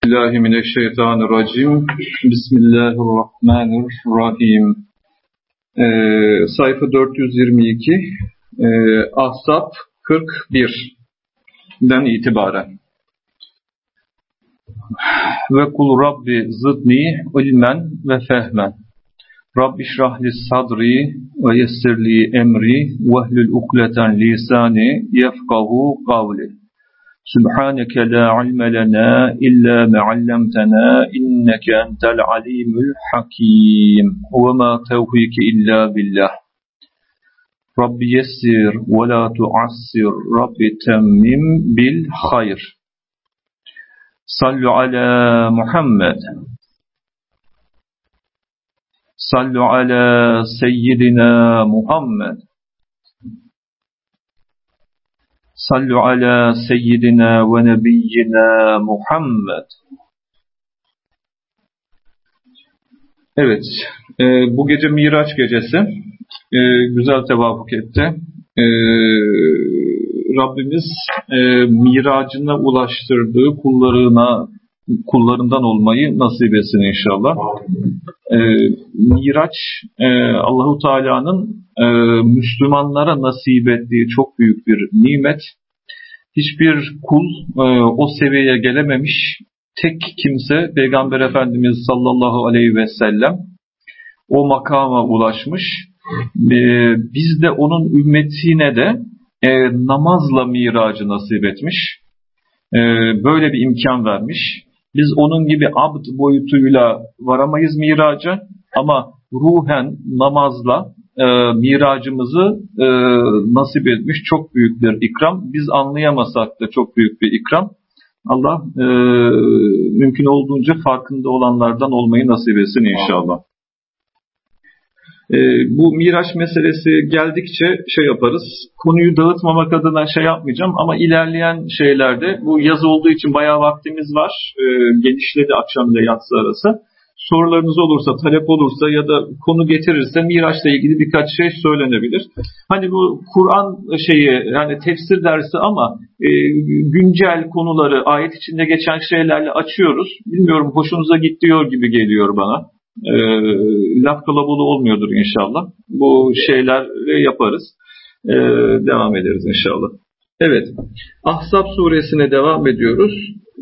Euzubillahimineşşeytanirracim. Bismillahirrahmanirrahim. Sayfa 422, Ahzab 41'den itibaren. Ve kul Rabbi zidni ilmen ve fehmen. Rabbi şrahli sadri ve yessirli emri vehlül ukleten lisani yefkahu kavli. Subhaneke la ilme lena illa ma 'allamtana inneke entel alimul hakim. Ve ma tevfiki illa billah. Rabbi yessir ve la tuassir. Rabbi temmim bil hayr. Sallu ala Muhammed. Sallu ala seyyidina Muhammed. Sallu ala seyyidina ve nebiyyina Muhammed. Evet, bu gece Miraç gecesi güzel tevafuk etti. Rabbimiz miracına ulaştırdığı kullarından olmayı nasip etsin inşallah. Miraç Allahu Teala'nın Müslümanlara nasip ettiği çok büyük bir nimet. Hiçbir kul o seviyeye gelememiş. Tek kimse Peygamber Efendimiz sallallahu aleyhi ve sellem o makama ulaşmış. Biz de onun ümmetine de namazla miracı nasip etmiş. Böyle bir imkan vermiş. Biz onun gibi abd boyutuyla varamayız miraca ama ruhen namazla miracımızı nasip etmiş. Çok büyük bir ikram. Biz anlayamasak da çok büyük bir ikram. Allah mümkün olduğunca farkında olanlardan olmayı nasip etsin inşallah. Bu Miraç meselesi geldikçe yaparız. Konuyu dağıtmamak adına yapmayacağım ama ilerleyen şeylerde bu yaz olduğu için bayağı vaktimiz var. Genişledi akşam ile yatsı arası. Sorularınız olursa, talep olursa ya da konu getirirse Miraç'la ilgili birkaç şey söylenebilir. Hani bu Kur'an yani tefsir dersi ama güncel konuları ayet içinde geçen şeylerle açıyoruz. Bilmiyorum hoşunuza gidiyor gibi geliyor bana. Laf kalabalığı olmuyordur inşallah. Bu şeyleri yaparız. Devam ederiz inşallah. Evet. Ahzab suresine devam ediyoruz.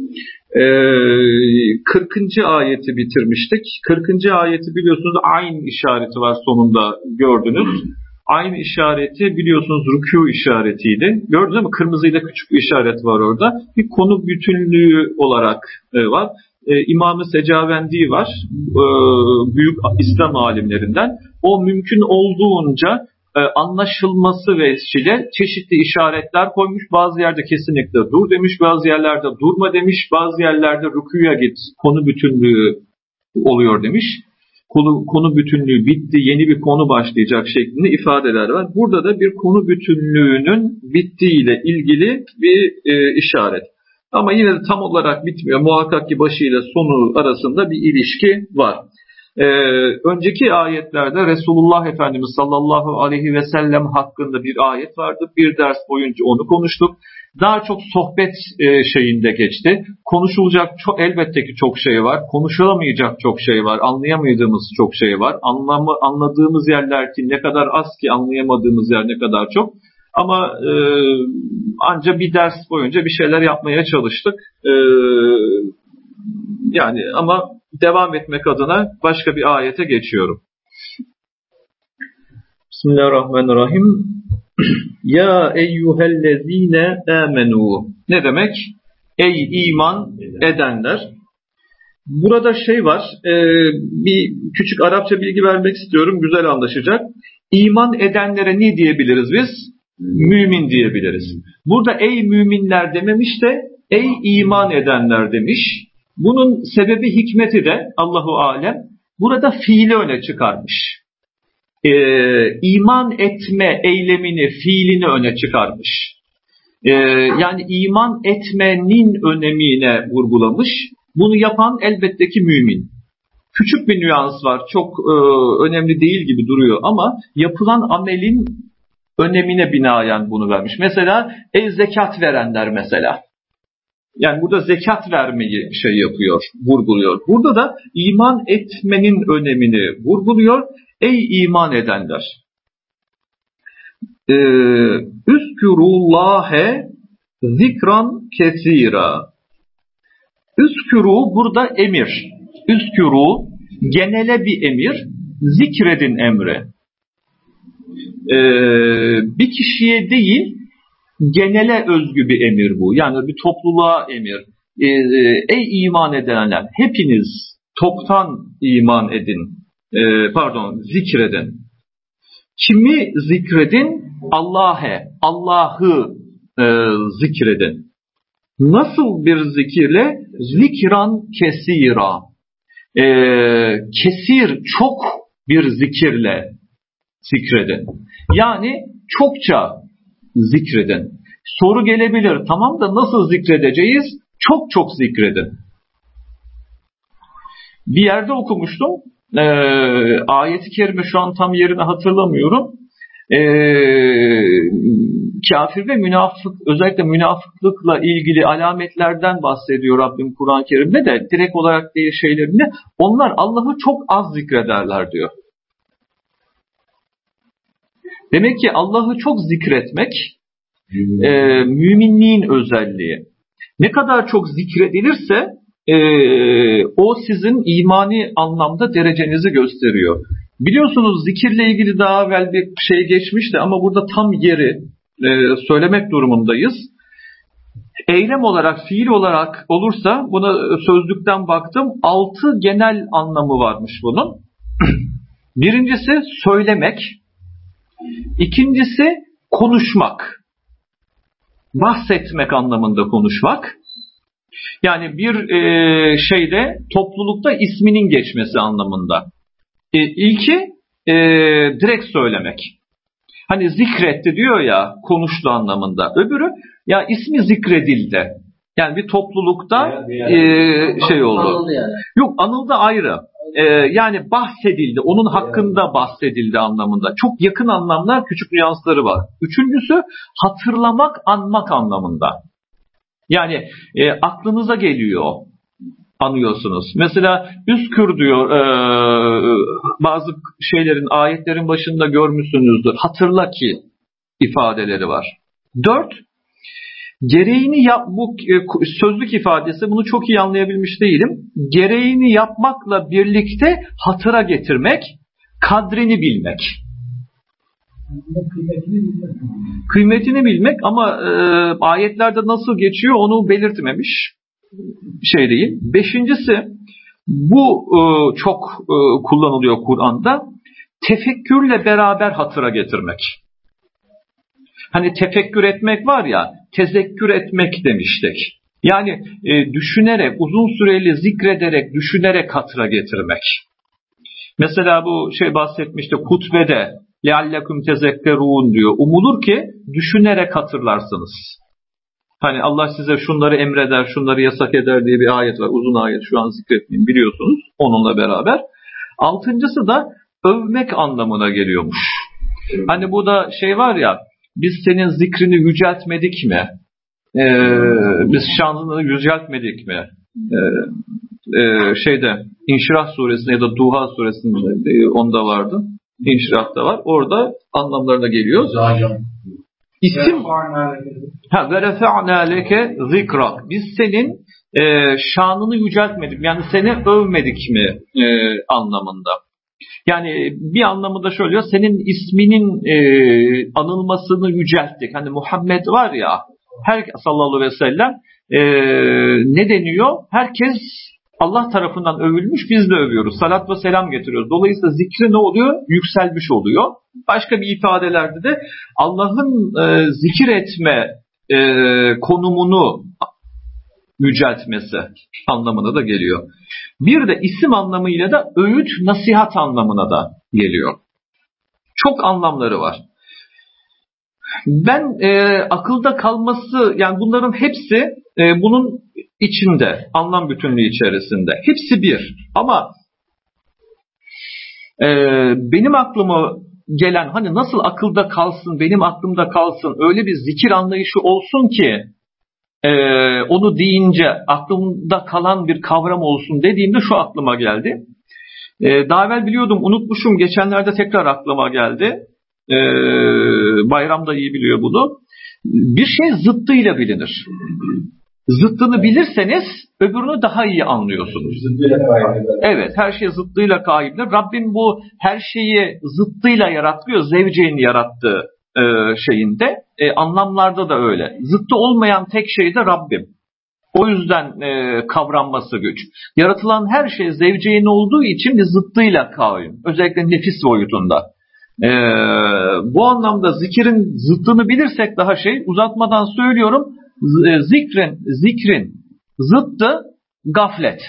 40. ayeti bitirmiştik. 40. ayeti biliyorsunuz ayn işareti var sonunda gördünüz. Ayn işareti biliyorsunuz rükû işaretiydi. Gördünüz mü? Kırmızıyla küçük bir işaret var orada. Bir konu bütünlüğü olarak var. İmam-ı Secavendi var. Büyük İslam alimlerinden. O mümkün olduğunca anlaşılması vesile çeşitli işaretler koymuş. Bazı yerde kesinlikle dur demiş, bazı yerlerde durma demiş, bazı yerlerde rükûya git, konu bütünlüğü oluyor demiş. Konu bütünlüğü bitti, yeni bir konu başlayacak şeklinde ifadeler var. Burada da bir konu bütünlüğünün bittiğiyle ilgili bir işaret. Ama yine de tam olarak bitmiyor. Muhakkak ki başı ile sonu arasında bir ilişki var. Önceki ayetlerde Resulullah Efendimiz sallallahu aleyhi ve sellem hakkında bir ayet vardı. Bir ders boyunca onu konuştuk. Daha çok sohbet şeyinde geçti. Konuşulacak elbette ki çok şey var. Konuşulamayacak çok şey var. Anlayamadığımız çok şey var. Anladığımız yerler ki ne kadar az ki anlayamadığımız yer ne kadar çok. Ama ancak bir ders boyunca bir şeyler yapmaya çalıştık. Yani ama devam etmek adına başka bir ayete geçiyorum. Bismillahirrahmanirrahim. Ya eyyühellezine amenu. Ne demek? Ey iman edenler. Burada var. Bir küçük Arapça bilgi vermek istiyorum. Güzel anlaşacak. İman edenlere ne diyebiliriz biz? Mümin diyebiliriz. Burada ey müminler dememiş de ey iman edenler demiş. Bunun sebebi hikmeti de Allahu alem burada fiili öne çıkarmış. İman etme eylemini, fiilini öne çıkarmış. Yani iman etmenin önemine vurgulamış. Bunu yapan elbette ki mümin. Küçük bir nüans var. Çok önemli değil gibi duruyor ama yapılan amelin önemine binaen bunu vermiş. Mesela zekat verenler mesela. Yani burada zekat vermeyi yapıyor, vurguluyor. Burada da iman etmenin önemini vurguluyor. Ey iman edenler! Üskürullâhe zikran kesîrâ. Üskürü burada emir. Üskürü genele bir emir. Zikredin emri. Bir kişiye değil, genele özgü bir emir bu. Yani bir topluluğa emir. Ey iman edenler, hepiniz toptan iman edin. Zikredin. Kimi zikredin? Allah'ı zikredin. Nasıl bir zikirle? Zikran kesira. Kesir, çok bir zikirle zikredin. Yani çokça zikredin. Soru gelebilir. Tamam da nasıl zikredeceğiz? Çok çok zikredin. Bir yerde okumuştum. Ayet-i kerime şu an tam yerini hatırlamıyorum. Kafir ve münafık, özellikle münafıklıkla ilgili alametlerden bahsediyor Rabbim Kur'an-ı Kerim'de de direkt olarak değil şeylerinde. Onlar Allah'ı çok az zikrederler diyor. Demek ki Allah'ı çok zikretmek müminliğin özelliği. Ne kadar çok zikredilirse o sizin imani anlamda derecenizi gösteriyor. Biliyorsunuz zikirle ilgili daha evvel bir şey geçmişti ama burada tam yeri söylemek durumundayız. Eylem olarak, fiil olarak olursa buna sözlükten baktım 6 genel anlamı varmış bunun. Birincisi söylemek, ikincisi konuşmak, bahsetmek anlamında konuşmak. Yani bir şeyde toplulukta isminin geçmesi anlamında. İlki direkt söylemek. Hani zikretti diyor ya, konuştu anlamında. Öbürü ya ismi zikredildi. Yani bir toplulukta oldu. Anıldı yani. Yok, anıldı ayrı. Yani bahsedildi, onun hakkında bahsedildi anlamında. Çok yakın anlamlar, küçük nüansları var. Üçüncüsü hatırlamak, anmak anlamında. Yani aklınıza geliyor, anıyorsunuz. Mesela üskür diyor, bazı şeylerin, ayetlerin başında görmüşsünüzdür. Hatırla ki ifadeleri var. 4. Gereğini yap, bu sözlük ifadesi, bunu çok iyi anlayabilmiş değilim. Gereğini yapmakla birlikte hatıra getirmek, kadrini bilmek. Kıymetini bilmek ama ayetlerde nasıl geçiyor onu belirtmemiş. Şey değil. 5.'si bu çok kullanılıyor Kur'an'da. Tefekkürle beraber hatıra getirmek. Hani tefekkür etmek var ya, tezekkür etmek demiştik. Yani düşünerek, uzun süreli zikrederek, düşünerek hatıra getirmek. Mesela bu bahsetmişti hutbede لَعَلَّكُمْ تَذَكَّرُونَ diyor. Umulur ki düşünerek hatırlarsınız. Hani Allah size şunları emreder, şunları yasak eder diye bir ayet var. Uzun ayet, şu an zikretmeyeyim, biliyorsunuz onunla beraber. 6.'sı da övmek anlamına geliyormuş. Hani bu da var ya, biz senin zikrini yüceltmedik mi? Biz şanını yüceltmedik mi? İnşirah suresinde ya da Duha suresinde onda vardı. İnşirah'ta var. Orada anlamlarına geliyor. İsim ve refa'na leke zikrak. Biz senin şanını yüceltmedik. Yani seni övmedik mi anlamında. Yani bir anlamı da şöyle, senin isminin anılmasını yücelttik. Hani Muhammed var ya, sallallahu aleyhi ve sellem ne deniyor? Herkes Allah tarafından övülmüş, biz de övüyoruz. Salat ve selam getiriyoruz. Dolayısıyla zikri ne oluyor? Yükselmiş oluyor. Başka bir ifadelerde de Allah'ın zikir etme konumunu yüceltmesi anlamına da geliyor. Bir de isim anlamıyla da öğüt, nasihat anlamına da geliyor. Çok anlamları var. Ben akılda kalması, yani bunların hepsi bunun içinde, anlam bütünlüğü içerisinde. Hepsi bir. Ama benim aklıma gelen, hani nasıl akılda kalsın, benim aklımda kalsın, öyle bir zikir anlayışı olsun ki onu deyince aklımda kalan bir kavram olsun dediğimde şu aklıma geldi. Daha evvel biliyordum, unutmuşum. Geçenlerde tekrar aklıma geldi. Bayram da iyi biliyor bunu. Bir şey zıttıyla bilinir. Zıttını bilirseniz öbürünü daha iyi anlıyorsunuz. Evet, her şey zıttıyla kaimdir. Rabbim bu her şeyi zıttıyla yaratıyor. Zevceyn yarattığı şeyinde. Anlamlarda da öyle. Zıttı olmayan tek şey de Rabbim. O yüzden kavranması güç. Yaratılan her şey zevceyn olduğu için bir zıttıyla kaim. Özellikle nefis boyutunda. Bu anlamda zikirin zıttını bilirsek daha uzatmadan söylüyorum. Zikrin zıttı gaflet.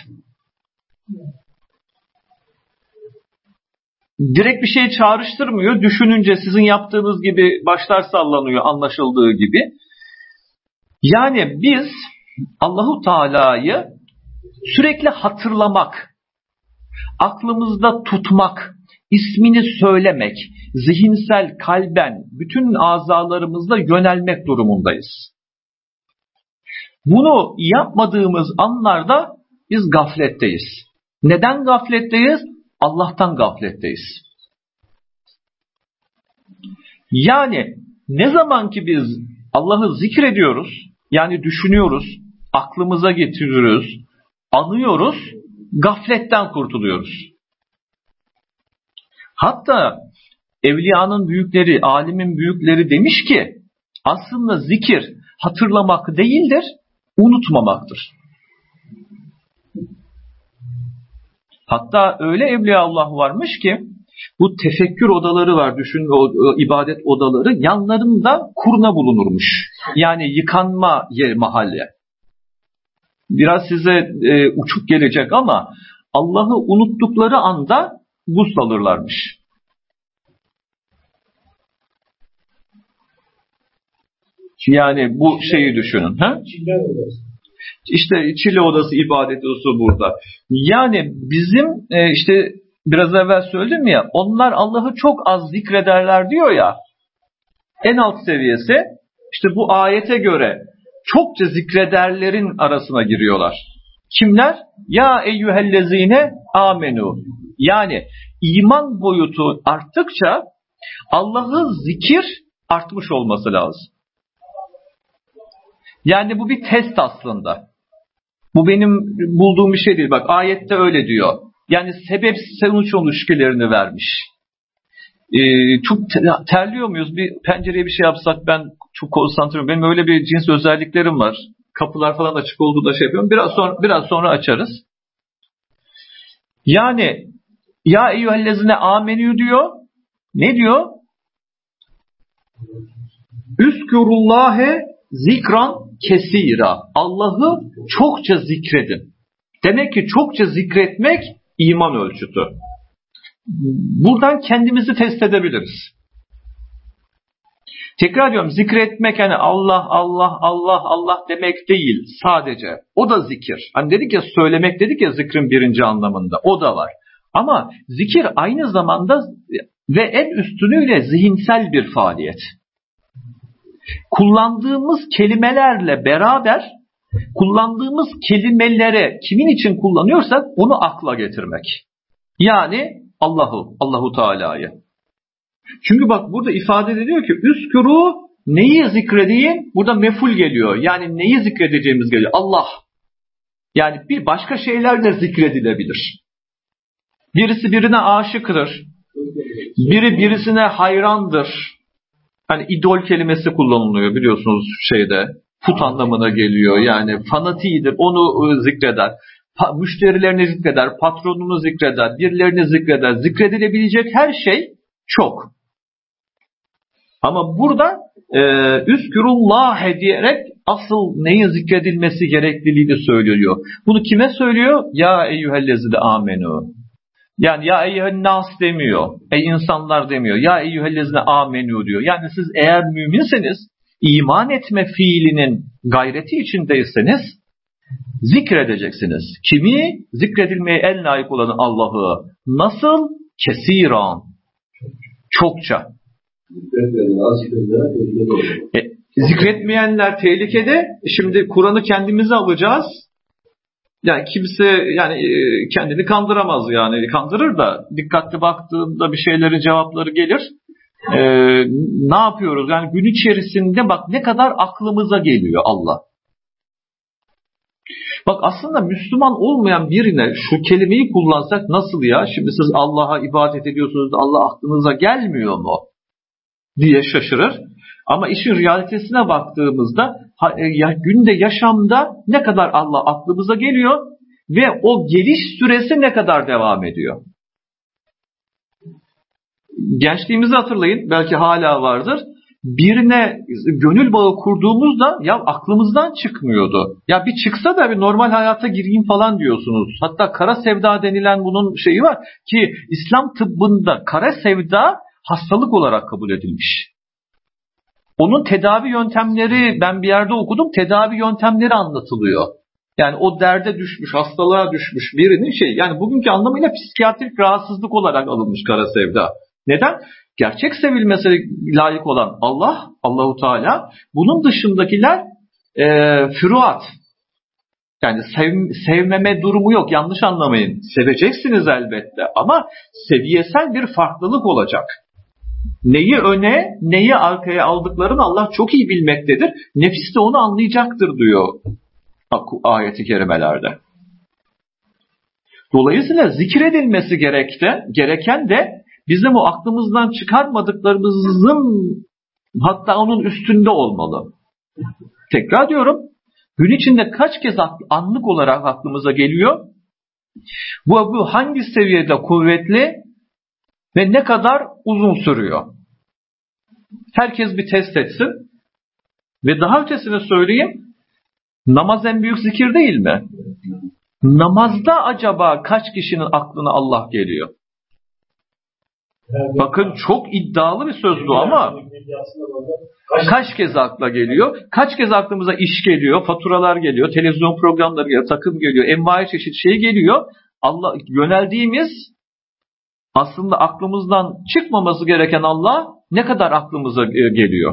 Direkt bir şey çağrıştırmıyor. Düşününce sizin yaptığınız gibi başlar sallanıyor, anlaşıldığı gibi. Yani biz Allahu Teala'yı sürekli hatırlamak, aklımızda tutmak, ismini söylemek, zihinsel, kalben, bütün azalarımızla yönelmek durumundayız. Bunu yapmadığımız anlarda biz gafletteyiz. Neden gafletteyiz? Allah'tan gafletteyiz. Yani ne zaman ki biz Allah'ı zikrediyoruz, yani düşünüyoruz, aklımıza getiriyoruz, anıyoruz, gafletten kurtuluyoruz. Hatta evliyanın büyükleri, alimin büyükleri demiş ki, aslında zikir hatırlamak değildir, unutmamaktır. Hatta öyle evliyaullah varmış ki, bu tefekkür odaları var, düşün, ibadet odaları, yanlarında kurna bulunurmuş. Yani yıkanma yer, mahalle. Biraz size uçuk gelecek ama Allah'ı unuttukları anda gusül alırlarmış. Yani bu şeyi düşünün. Ha? İşte Çile odası, ibadet odası burada. Yani bizim işte biraz evvel söyledim ya, onlar Allah'ı çok az zikrederler diyor ya. En alt seviyesi işte bu ayete göre çokça zikrederlerin arasına giriyorlar. Kimler? Ya eyyühellezine amenu. Yani iman boyutu arttıkça Allah'ı zikir artmış olması lazım. Yani bu bir test aslında. Bu benim bulduğum bir şey değil. Bak ayette öyle diyor. Yani sebep sonuç ilişkilerini vermiş. Çok terliyor muyuz? Bir pencereye bir şey yapsak ben çok konsantre. Benim öyle bir cins özelliklerim var. Kapılar falan açık olduğu da yapıyorum. Biraz sonra açarız. Yani ya eyyühellezine amenü diyor. Ne diyor? Üskürullâhe zikran kesira. Allah'ı çokça zikredin. Demek ki çokça zikretmek iman ölçütü. Buradan kendimizi test edebiliriz. Tekrar diyorum, zikretmek yani Allah Allah Allah Allah demek değil sadece. O da zikir. Hani dedik ya, söylemek dedik ya zikrin birinci anlamında. O da var. Ama zikir aynı zamanda ve en üstünüyle zihinsel bir faaliyet. Kullandığımız kelimelerle beraber kullandığımız kelimelere kimin için kullanıyorsak onu akla getirmek. Yani Allahu Teala'yı. Çünkü bak burada ifade ediliyor ki üskürü, neyi zikredeyim? Burada meful geliyor. Yani neyi zikredeceğimiz geliyor. Allah. Yani bir başka şeyler de zikredilebilir. Birisi birine aşıktır. Biri birisine hayrandır. Hani idol kelimesi kullanılıyor biliyorsunuz şeyde. Put anlamına geliyor. Yani fanatiğidir. Onu zikreder. Müşterilerini zikreder. Patronunu zikreder. Birilerini zikreder. Zikredilebilecek her şey çok. Ama burada üskürullâhe diyerek asıl neyin zikredilmesi gerekliliğini söylüyor. Bunu kime söylüyor? Ya eyyühellezine amenü. Yani ya eyyühennas demiyor. Ey insanlar demiyor. Ya eyyühellezine amenü diyor. Yani siz eğer müminseniz, iman etme fiilinin gayreti içindeyseniz zikredeceksiniz. Kimi? Zikredilmeye en layık olan Allah'ı. Nasıl? Kesiran. Çokça. Zikretmeyenler tehlikede. Şimdi Kur'an'ı kendimize alacağız. Yani kimse kendini kandıramaz yani. Kandırır da dikkatli baktığında bir şeyleri cevapları gelir. Ne yapıyoruz? Yani gün içerisinde bak ne kadar aklımıza geliyor Allah. Bak aslında Müslüman olmayan birine şu kelimeyi kullansak nasıl ya? Şimdi siz Allah'a ibadet ediyorsunuz da Allah aklınıza gelmiyor mu? Diye şaşırır. Ama işin realitesine baktığımızda günde yaşamda ne kadar Allah aklımıza geliyor ve o geliş süresi ne kadar devam ediyor? Gençliğimizi hatırlayın, belki hala vardır. Birine gönül bağı kurduğumuzda ya aklımızdan çıkmıyordu. Ya bir çıksa da bir normal hayata gireyim falan diyorsunuz. Hatta kara sevda denilen bunun şeyi var ki İslam tıbbında kara sevda hastalık olarak kabul edilmiş. Onun tedavi yöntemleri ben bir yerde okudum, tedavi yöntemleri anlatılıyor. Yani o derde düşmüş, hastalığa düşmüş birinin yani bugünkü anlamıyla psikiyatrik rahatsızlık olarak alınmış kara sevda. Neden? Gerçek sevilmesi layık olan Allah, Allahu Teala. Bunun dışındakiler füruat. Yani sevmeme durumu yok. Yanlış anlamayın. Seveceksiniz elbette ama seviyesel bir farklılık olacak. Neyi öne, neyi arkaya aldıklarını Allah çok iyi bilmektedir. Nefis de onu anlayacaktır diyor ayet-i kerimelerde. Dolayısıyla zikredilmesi gereken de bizim o aklımızdan çıkarmadıklarımızın hatta onun üstünde olmalı. Tekrar diyorum, gün içinde kaç kez anlık olarak aklımıza geliyor? Bu hangi seviyede kuvvetli ve ne kadar uzun sürüyor? Herkes bir test etsin. Ve daha ötesini söyleyeyim, namaz en büyük zikir değil mi? Namazda acaba kaç kişinin aklına Allah geliyor? Bakın çok iddialı bir söz bu ama kaç kez akla geliyor? Kaç kez aklımıza iş geliyor, faturalar geliyor, televizyon programları geliyor, takım geliyor, envai çeşit şey geliyor. Allah yöneldiğimiz aslında aklımızdan çıkmaması gereken Allah ne kadar aklımıza geliyor?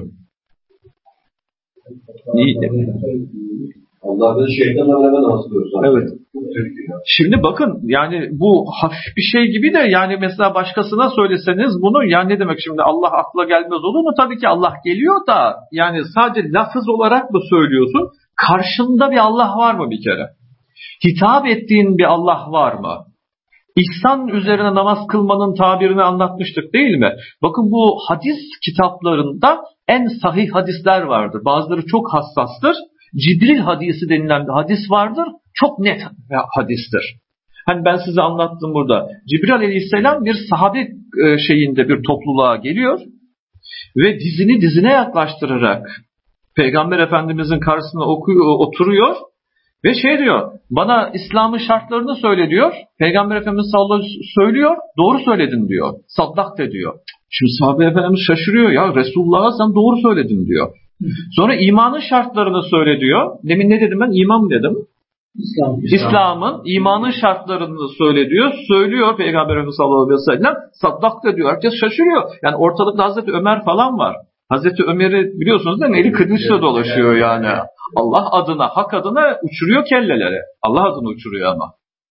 İyi. Allah'ın şeytan aleme nasılıyoruz? Evet. Şimdi bakın yani bu hafif bir şey gibi de yani mesela başkasına söyleseniz bunu yani ne demek şimdi Allah akla gelmez olur mu? Tabii ki Allah geliyor da yani sadece lafız olarak mı söylüyorsun? Karşında bir Allah var mı bir kere? Hitap ettiğin bir Allah var mı? İhsan üzerine namaz kılmanın tabirini anlatmıştık değil mi? Bakın bu hadis kitaplarında en sahih hadisler vardır. Bazıları çok hassastır. Cibril hadisi denilen bir hadis vardır. Çok net hadistir. Hani ben size anlattım burada. Cibril aleyhisselam bir sahabe şeyinde bir topluluğa geliyor ve dizini dizine yaklaştırarak Peygamber Efendimizin karşısına oturuyor ve şey diyor, bana İslam'ın şartlarını söyle diyor. Peygamber Efendimiz sallallahu aleyhi ve sellem söylüyor, doğru söyledin diyor. Saddak de diyor. Şimdi sahabe Efendimiz şaşırıyor, ya Resulullah'a sen doğru söyledin diyor. Sonra imanın şartlarını söyle diyor. Demin ne dedim ben? İman dedim. İslam'ın, imanın şartlarını söyle diyor. Söylüyor Peygamber Efendimiz sallallahu aleyhi ve sellem. Saddak da diyor. Herkes şaşırıyor. Yani ortalıkta Hazreti Ömer falan var. Hazreti Ömer'i biliyorsunuz değil mi? Eli kılıçla dolaşıyor yani. Allah adına, hak adına uçuruyor kelleleri. Allah adına uçuruyor ama.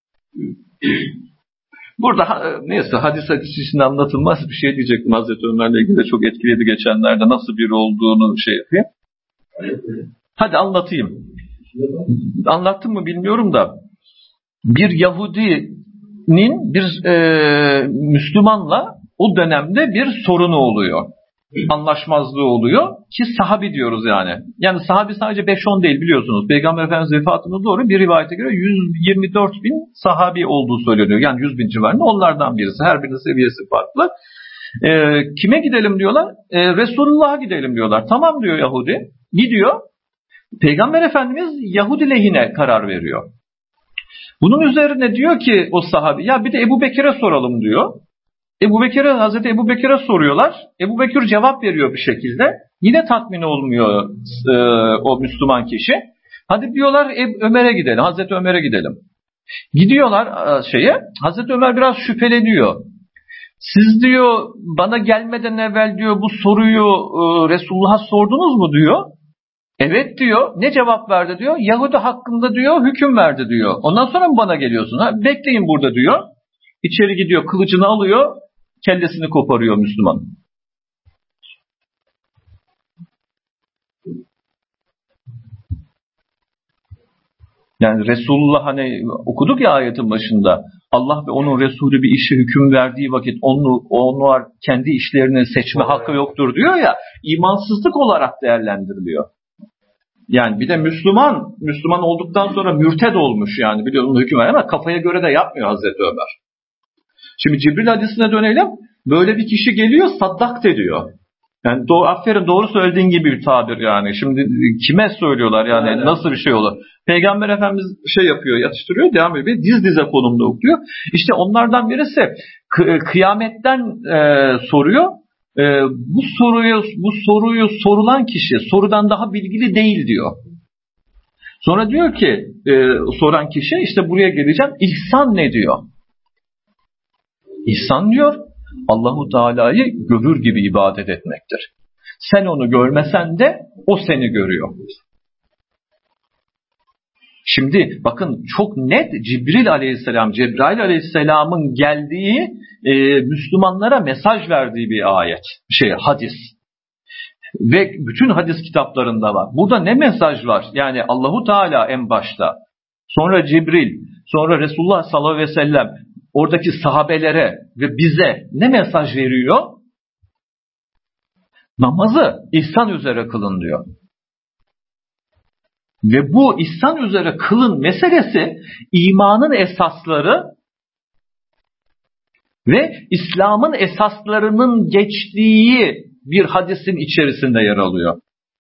Burada neyse hadis içinde anlatılmaz bir şey diyecektim. Hazreti Ömer'le ilgili de çok etkiledi geçenlerde. Nasıl biri olduğunu şey yapayım. Hadi anlatayım. Anlattım mı bilmiyorum da bir Yahudinin bir Müslümanla o dönemde bir sorunu oluyor. Anlaşmazlığı oluyor ki sahabi diyoruz yani. Yani sahabi sadece 5-10 değil biliyorsunuz. Peygamber Efendimiz vefatına doğru bir rivayete göre 124 bin sahabi olduğu söyleniyor. Yani 100 bin civarında onlardan birisi. Her birinin seviyesi farklı. Kime gidelim diyorlar? Resulullah'a gidelim diyorlar. Tamam diyor Yahudi. Gidiyor. Peygamber Efendimiz Yahudi lehine karar veriyor. Bunun üzerine diyor ki o sahabi ya bir de Ebu Bekir'e soralım diyor. Hazreti Ebu Bekir'e soruyorlar. Ebu Bekir cevap veriyor bir şekilde. Yine tatmin olmuyor o Müslüman kişi. Hadi diyorlar Ömer'e gidelim. Hazreti Ömer'e gidelim. Gidiyorlar Hazreti Ömer biraz şüpheleniyor. Siz diyor bana gelmeden evvel diyor bu soruyu Resulullah'a sordunuz mu diyor. Evet diyor. Ne cevap verdi diyor. Yahudi hakkında diyor hüküm verdi diyor. Ondan sonra mı bana geliyorsun? Ha? Bekleyin burada diyor. İçeri gidiyor, kılıcını alıyor, kellesini koparıyor Müslüman. Yani Resulullah hani okuduk ya ayetin başında. Allah ve onun Resulü bir işe hüküm verdiği vakit onlar kendi işlerini seçme hakkı yoktur diyor ya. İmansızlık olarak değerlendiriliyor. Yani bir de Müslüman olduktan sonra mürted olmuş yani biliyorsunuz hüküm var ama kafaya göre de yapmıyor Hazreti Ömer. Şimdi Cibril hadisine dönelim. Böyle bir kişi geliyor saddak ediyor. Yani aferin doğru söylediğin gibi bir tabir yani. Şimdi kime söylüyorlar yani evet. Nasıl bir şey olur? Peygamber Efendimiz yapıyor, yatıştırıyor, devam ediyor. Diz dize konumda okuyor. İşte onlardan birisi kıyametten soruyor. Bu soruyu sorulan kişi sorudan daha bilgili değil diyor. Sonra diyor ki soran kişi işte buraya geleceğim. İhsan ne diyor? İhsan diyor Allahu Teala'yı görür gibi ibadet etmektir. Sen onu görmesen de o seni görüyor. Şimdi bakın çok net Cebrail Aleyhisselam'ın geldiği Müslümanlara mesaj verdiği bir ayet, hadis. Ve bütün hadis kitaplarında var. Burada ne mesaj var? Yani Allahu Teala en başta, sonra Cibril, sonra Resulullah sallallahu aleyhi ve sellem oradaki sahabelere ve bize ne mesaj veriyor? Namazı ihsan üzere kılın diyor. Ve bu ihsan üzere kılın meselesi imanın esasları ve İslam'ın esaslarının geçtiği bir hadisin içerisinde yer alıyor.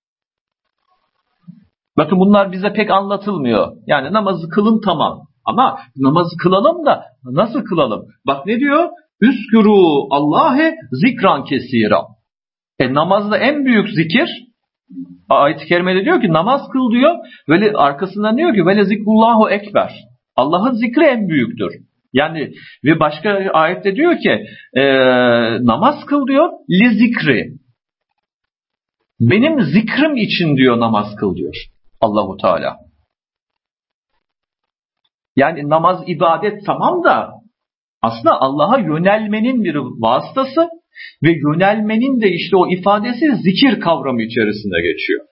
Bakın bunlar bize pek anlatılmıyor. Yani namazı kılın tamam. Ama namazı kılalım da nasıl kılalım? Bak ne diyor? Üskürû Allah'e zikran kesira. Namazda en büyük zikir, ayet-i kerimede diyor ki namaz kıl diyor. Böyle arkasından diyor ki vele zikrullahu ekber. Allah'ın zikri en büyüktür. Yani ve başka ayette diyor ki namaz kıl diyor li zikri. Benim zikrim için diyor namaz kıl diyor Allahu Teala. Yani namaz ibadet tamam da aslında Allah'a yönelmenin bir vasıtası ve yönelmenin de işte o ifadesi zikir kavramı içerisinde geçiyor.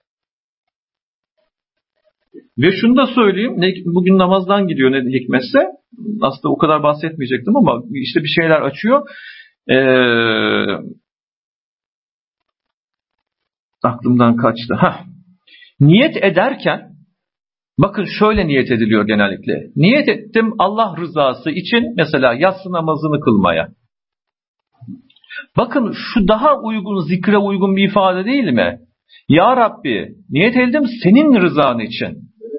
Ve şunu da söyleyeyim, bugün namazdan gidiyor ne hikmetse, aslında o kadar bahsetmeyecektim ama işte bir şeyler açıyor. Aklımdan kaçtı. Niyet ederken, bakın şöyle niyet ediliyor genellikle. Niyet ettim Allah rızası için mesela yatsı namazını kılmaya. Bakın şu daha uygun, zikre uygun bir ifade değil mi? Ya Rabbi niyet ettim senin rızan için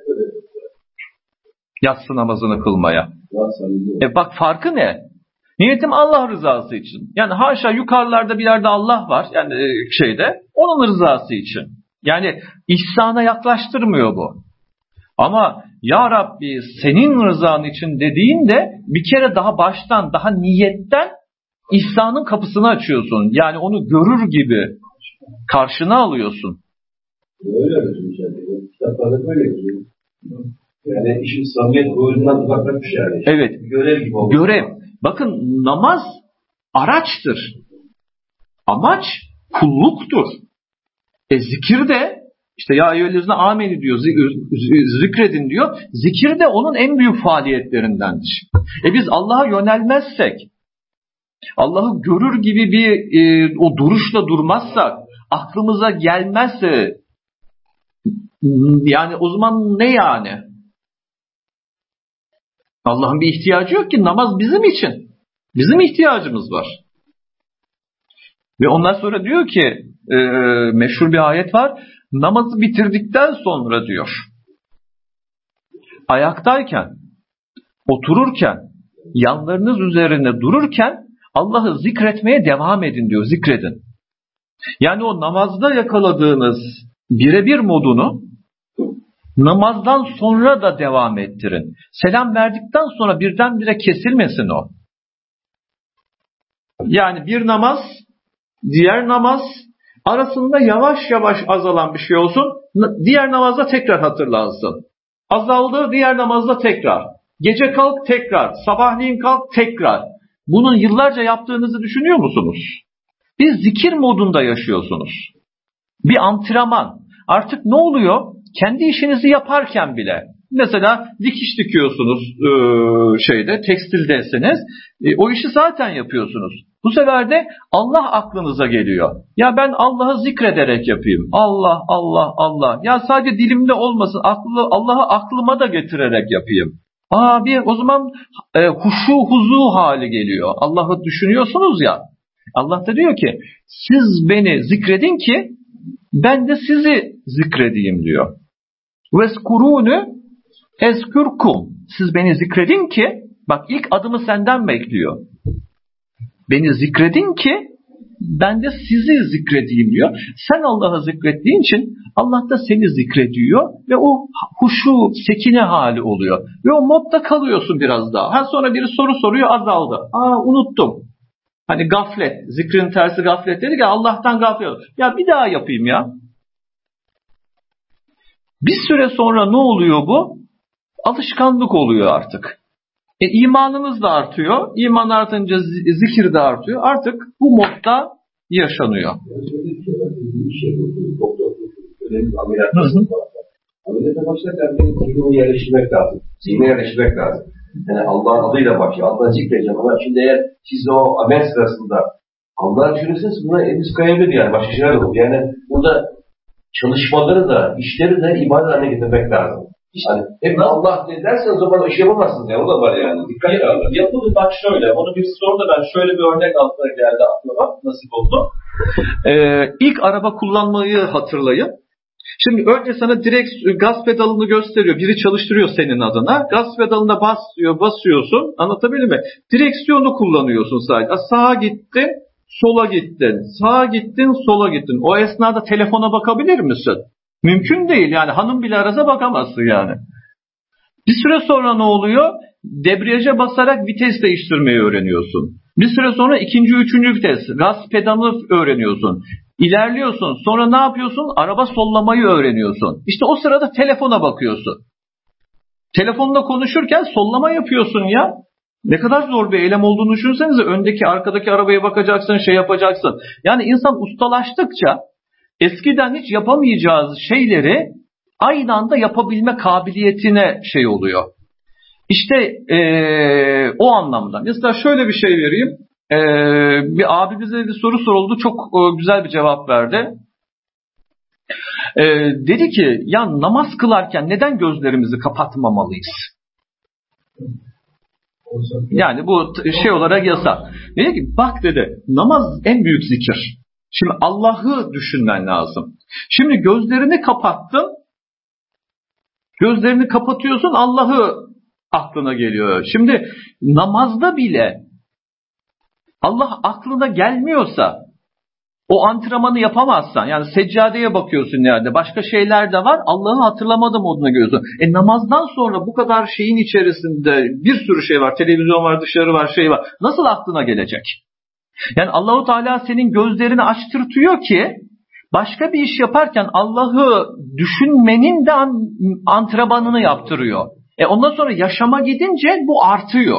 yatsı namazını kılmaya. Bak farkı ne? Niyetim Allah rızası için. Yani haşa yukarılarda bir yerde Allah var. Yani onun rızası için. Yani ihsana yaklaştırmıyor bu. Ama Ya Rabbi senin rızan için dediğinde bir kere daha baştan, daha niyetten ihsanın kapısını açıyorsun. Yani onu görür gibi karşına alıyorsun. Öyle bir kitaplarda böyle yazıyor. Yani işin samimiyet boyundan uzaklaşmış yani. Evet. Görev gibi olmuş. Görev. Bakın namaz araçtır. Amaç kulluktur. Zikir de işte ya eyyühellezine ameni diyor, zikredin diyor. Zikir de onun en büyük faaliyetlerindendir. Biz Allah'a yönelmezsek, Allah'ı görür gibi bir o duruşla durmazsak, aklımıza gelmezse yani o zaman ne yani? Allah'ın bir ihtiyacı yok ki, namaz bizim için. Bizim ihtiyacımız var. Ve ondan sonra diyor ki meşhur bir ayet var. Namazı bitirdikten sonra diyor ayaktayken, otururken, yanlarınız üzerine dururken Allah'ı zikretmeye devam edin diyor. Zikredin. Yani o namazda yakaladığınız birebir modunu namazdan sonra da devam ettirin. Selam verdikten sonra birdenbire kesilmesin o. Yani bir namaz, diğer namaz arasında yavaş yavaş azalan bir şey olsun. Diğer namazda tekrar hatırlansın. Azaldı, diğer namazda tekrar. Gece kalk tekrar. Sabahleyin kalk tekrar. Bunun yıllarca yaptığınızı düşünüyor musunuz? Bir zikir modunda yaşıyorsunuz. Bir antrenman. Artık ne oluyor? Kendi işinizi yaparken bile. Mesela dikiş dikiyorsunuz tekstildeyseniz. O işi zaten yapıyorsunuz. Bu sefer de Allah aklınıza geliyor. Ya ben Allah'ı zikrederek yapayım. Allah, Allah, Allah. Ya sadece dilimde olmasın. Allah'ı aklıma da getirerek yapayım. O zaman huşu huzu hali geliyor. Allah'ı düşünüyorsunuz ya. Allah da diyor ki siz beni zikredin ki ben de sizi zikredeyim diyor. Veskurûnü ezkürkum. Siz beni zikredin ki, bak ilk adımı senden bekliyor. Beni zikredin ki ben de sizi zikredeyim diyor. Sen Allah'ı zikrettiğin için Allah da seni zikrediyor ve o huşu, sekine hali oluyor. Ve o modda kalıyorsun biraz daha. Sonra biri soru soruyor, azaldı. Unuttum. Hani gaflet, zikrin tersi gaflet dedik ya, Allah'tan gaflet. Ya bir daha yapayım ya. Bir süre sonra ne oluyor bu? Alışkanlık oluyor artık. İmanınız da artıyor. İman artınca zikir de artıyor. Artık bu modda yaşanıyor. Ameliyata başlarken zihne yerleştirmek lazım. Zihne yerleştirmek lazım. Yani Allah'ın adıyla başlıyor. Allah'ı zikredeceğim ama şimdi eğer siz o amel sırasında Allah'ı düşünürseniz buna eliniz kayabilir yani. Başka şeyler de olur. Yani burada çalışmaları da, işleri de ibadet haline getirmek lazım. Yani hep Allah derseniz o zaman o işi yapamazsınız ya. O da var yani. Dikkat edin. Yapılır bak şöyle. Onu bir soru da ben şöyle bir örnek altına geldi aklıma. Nasip oldu. İlk araba kullanmayı hatırlayın. Şimdi önce sana direkt gaz pedalını gösteriyor. Biri çalıştırıyor senin adına. Gaz pedalına basıyorsun. Anlatabildim mi? Direksiyonu kullanıyorsun sadece. Sağa gittin, sola gittin. Sağa gittin, sola gittin. O esnada telefona bakabilir misin? Mümkün değil. Yani hanım bile arasa bakamazsın yani. Bir süre sonra ne oluyor? Debriyaja basarak vites değiştirmeyi öğreniyorsun. Bir süre sonra ikinci, üçüncü vites. Gaz pedalını öğreniyorsun. İlerliyorsun. Sonra ne yapıyorsun? Araba sollamayı öğreniyorsun. İşte o sırada telefona bakıyorsun. Telefonda konuşurken sollama yapıyorsun ya. Ne kadar zor bir eylem olduğunu düşünsenize. Öndeki, arkadaki arabaya bakacaksın, yapacaksın. Yani insan ustalaştıkça eskiden hiç yapamayacağız şeyleri aynı anda yapabilme kabiliyetine oluyor. İşte o anlamda. Mesela şöyle bir şey vereyim. Bir abimize bir soru soruldu. Çok güzel bir cevap verdi. Dedi ki ya namaz kılarken neden gözlerimizi kapatmamalıyız? Yani bu olarak yasak. Dedi ki bak dedi, namaz en büyük zikir. Şimdi Allah'ı düşünmen lazım. Şimdi gözlerini kapattın. Gözlerini kapatıyorsun, Allah'ı aklına geliyor. Şimdi namazda bile Allah aklına gelmiyorsa, o antrenmanı yapamazsan, yani seccadeye bakıyorsun nerede, başka şeyler de var, Allah'ı hatırlamadım moduna giriyorsun. Namazdan sonra bu kadar şeyin içerisinde bir sürü şey var, televizyon var, dışarı var, var. Nasıl aklına gelecek? Yani Allahu Teala senin gözlerini açtırtıyor ki başka bir iş yaparken Allah'ı düşünmenin de antrenmanını yaptırıyor. Ondan sonra yaşama gidince bu artıyor.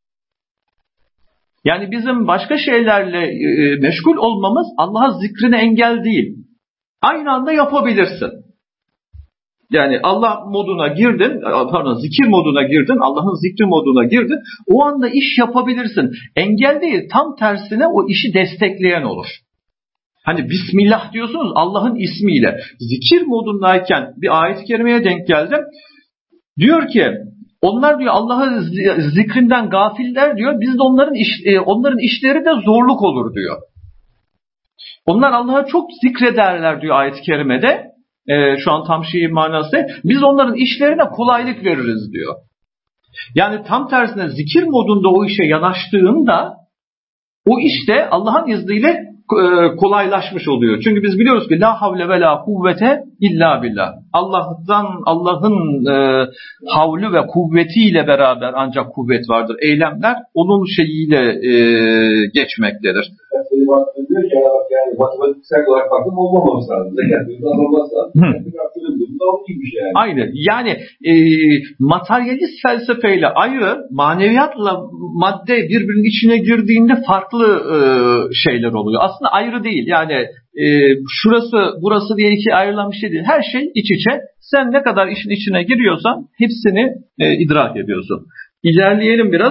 Yani bizim başka şeylerle meşgul olmamız Allah'a zikrine engel değil. Aynı anda yapabilirsin. Yani Allah moduna girdin, zikir moduna girdin, Allah'ın zikri moduna girdin. O anda iş yapabilirsin. Engel değil, tam tersine o işi destekleyen olur. Hani Bismillah diyorsunuz Allah'ın ismiyle. Zikir modundayken bir ayet-i kerimeye denk geldim. Diyor ki onlar diyor Allah'ın zikrinden gafiller diyor. Biz de onların işleri de zorluk olur diyor. Onlar Allah'a çok zikrederler diyor ayet-i kerimede. Şu an tam manası. Biz onların işlerine kolaylık veririz diyor. Yani tam tersine zikir modunda o işe yanaştığında o işte Allah'ın izniyle kolaylaşmış oluyor. Çünkü biz biliyoruz ki la havle ve la kuvvete illa billah. Allah'ın havlu ve kuvvetiyle beraber ancak kuvvet vardır. Eylemler onun şeyiyle geçmektedir. baktığında diyor ki yani matematiksel olarak baktığında olmaması lazım. Zekatında olmaması lazım. Bu da onun gibi bir şey yani. Aynen. Yani materyalist felsefeyle ayrı, maneviyatla madde birbirinin içine girdiğinde farklı şeyler oluyor. Aslında ayrı değil. Yani şurası, burası diye ikiye ayrılan bir şey değil. Her şey iç içe. Sen ne kadar işin içine giriyorsan hepsini idrak ediyorsun. İlerleyelim biraz.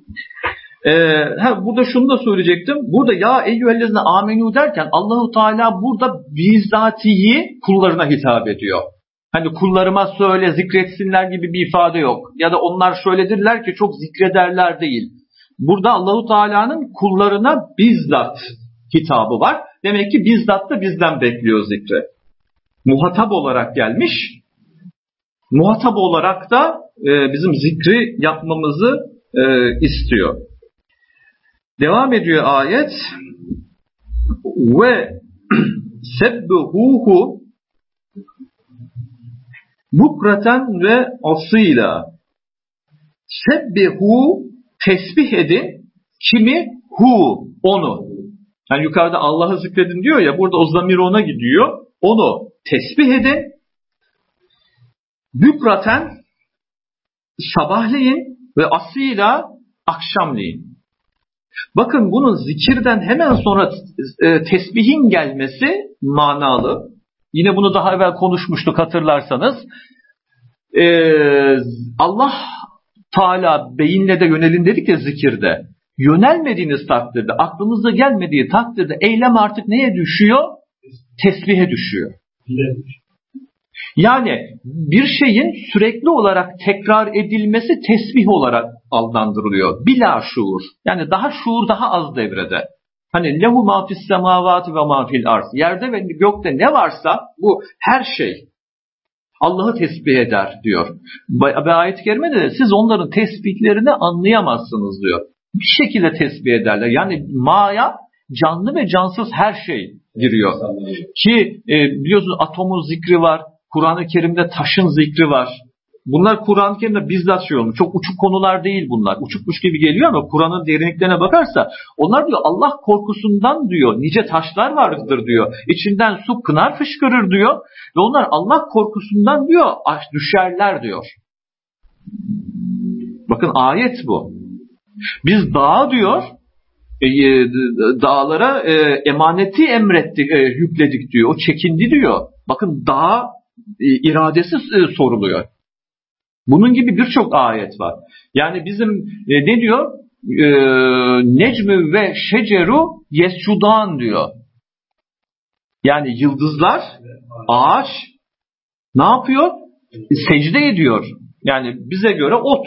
Burada şunu da söyleyecektim. Burada ya eyyühellezine amenu derken Allahu Teala burada bizzatihi kullarına hitap ediyor. Hani kullarıma söyle zikretsinler gibi bir ifade yok. Ya da onlar şöyledirler ki çok zikrederler değil. Burada Allahu Teala'nın kullarına bizzat hitabı var. Demek ki bizzat da bizden bekliyor zikri. Muhatap olarak gelmiş. Muhatap olarak da bizim zikri yapmamızı istiyor. Devam ediyor ayet. Ve sebbuhu bukraten ve asila. Sebbihu tesbih edin. Kimi? Hu. Onu. Yani yukarıda Allah'ı zikredin diyor ya, burada o zamir ona gidiyor. Onu tesbih edin. Bukraten sabahleyin ve asila akşamleyin. Bakın bunun zikirden hemen sonra tesbihin gelmesi manalı. Yine bunu daha evvel konuşmuştuk hatırlarsanız. Allah Teala beyinle de yönelin dedik ya zikirde. Yönelmediğiniz takdirde, aklınıza gelmediği takdirde eylem artık neye düşüyor? Tesbihe düşüyor. Yani bir şeyin sürekli olarak tekrar edilmesi tesbih olarak adlandırılıyor. Bila şuur. Yani daha şuur daha az devrede. Hani lehu ma fis semavati ve ma fil ard. Yerde ve gökte ne varsa bu her şey Allah'ı tesbih eder diyor. Ve ayet-i kerimede de siz onların tesbihlerini anlayamazsınız diyor. Bir şekilde tesbih ederler. Yani ma'ya canlı ve cansız her şey giriyor. Ki biliyorsunuz atomun zikri var. Kur'an-ı Kerim'de taşın zikri var. Bunlar Kur'an-ı Kerim'de bizzat şey olmuş. Çok uçuk konular değil bunlar. Uçukmuş gibi geliyor ama Kur'an'ın derinliklerine bakarsa onlar diyor Allah korkusundan diyor nice taşlar vardır diyor. İçinden su pınar fışkırır diyor. Ve onlar Allah korkusundan diyor düşerler diyor. Bakın ayet bu. Biz dağa diyor dağlara emaneti emrettik, yükledik diyor. O çekindi diyor. Bakın dağa iradesi soruluyor. Bunun gibi birçok ayet var. Yani bizim ne diyor? Necmü ve şeceru yescudan diyor. Yani yıldızlar, ağaç ne yapıyor? Secde ediyor. Yani bize göre ot.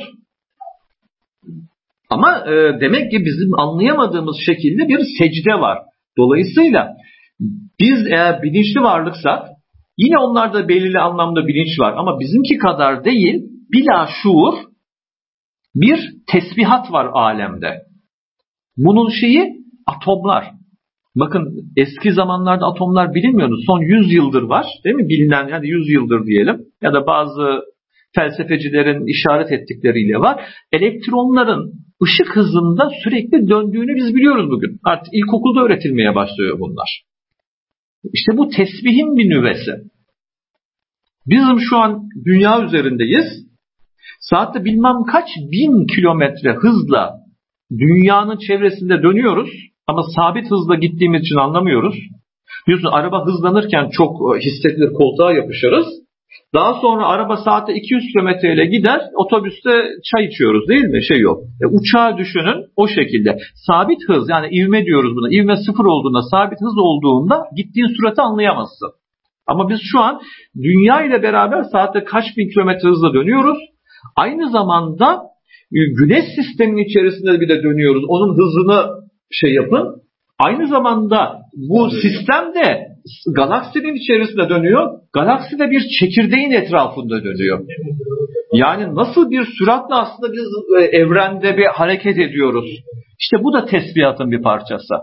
Ama demek ki bizim anlayamadığımız şekilde bir secde var. Dolayısıyla biz eğer bilinçli varlıksak yine onlarda belirli anlamda bilinç var ama bizimki kadar değil, bila şuur bir tesbihat var alemde. Bunun şeyi atomlar. Bakın eski zamanlarda atomlar bilinmiyordu. Son 100 yıldır var. Değil mi? Bilinen yani 100 yıldır diyelim. Ya da bazı felsefecilerin işaret ettikleriyle var. Elektronların ışık hızında sürekli döndüğünü biz biliyoruz bugün. Artık ilkokulda öğretilmeye başlıyor bunlar. İşte bu tesbihin bir nüvesi. Bizim şu an dünya üzerindeyiz. Saatte bilmem kaç bin kilometre hızla dünyanın çevresinde dönüyoruz. Ama sabit hızla gittiğimiz için anlamıyoruz. Biliyorsun araba hızlanırken çok hissedilir, koltuğa yapışırız. Daha sonra araba saatte 200 kilometreyle gider, otobüste çay içiyoruz değil mi? Şey yok. Uçağı düşünün o şekilde. Sabit hız yani ivme diyoruz buna. İvme sıfır olduğunda, sabit hız olduğunda gittiğin sürati anlayamazsın. Ama biz şu an dünya ile beraber saatte kaç bin kilometre hızla dönüyoruz. Aynı zamanda güneş sisteminin içerisinde bir de dönüyoruz. Onun hızını yapın. Aynı zamanda bu sistem de galaksinin içerisinde dönüyor. Galaksi de bir çekirdeğin etrafında dönüyor. Yani nasıl bir süratle aslında biz evrende bir hareket ediyoruz. İşte bu da tesbihatın bir parçası.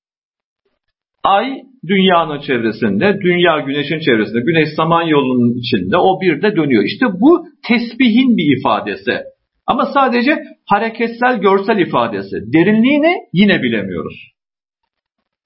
Ay dünyanın çevresinde, dünya güneşin çevresinde, güneş samanyolunun içinde o bir de dönüyor. İşte bu tesbihin bir ifadesi. Ama sadece hareketsel, görsel ifadesi. Derinliğini yine bilemiyoruz.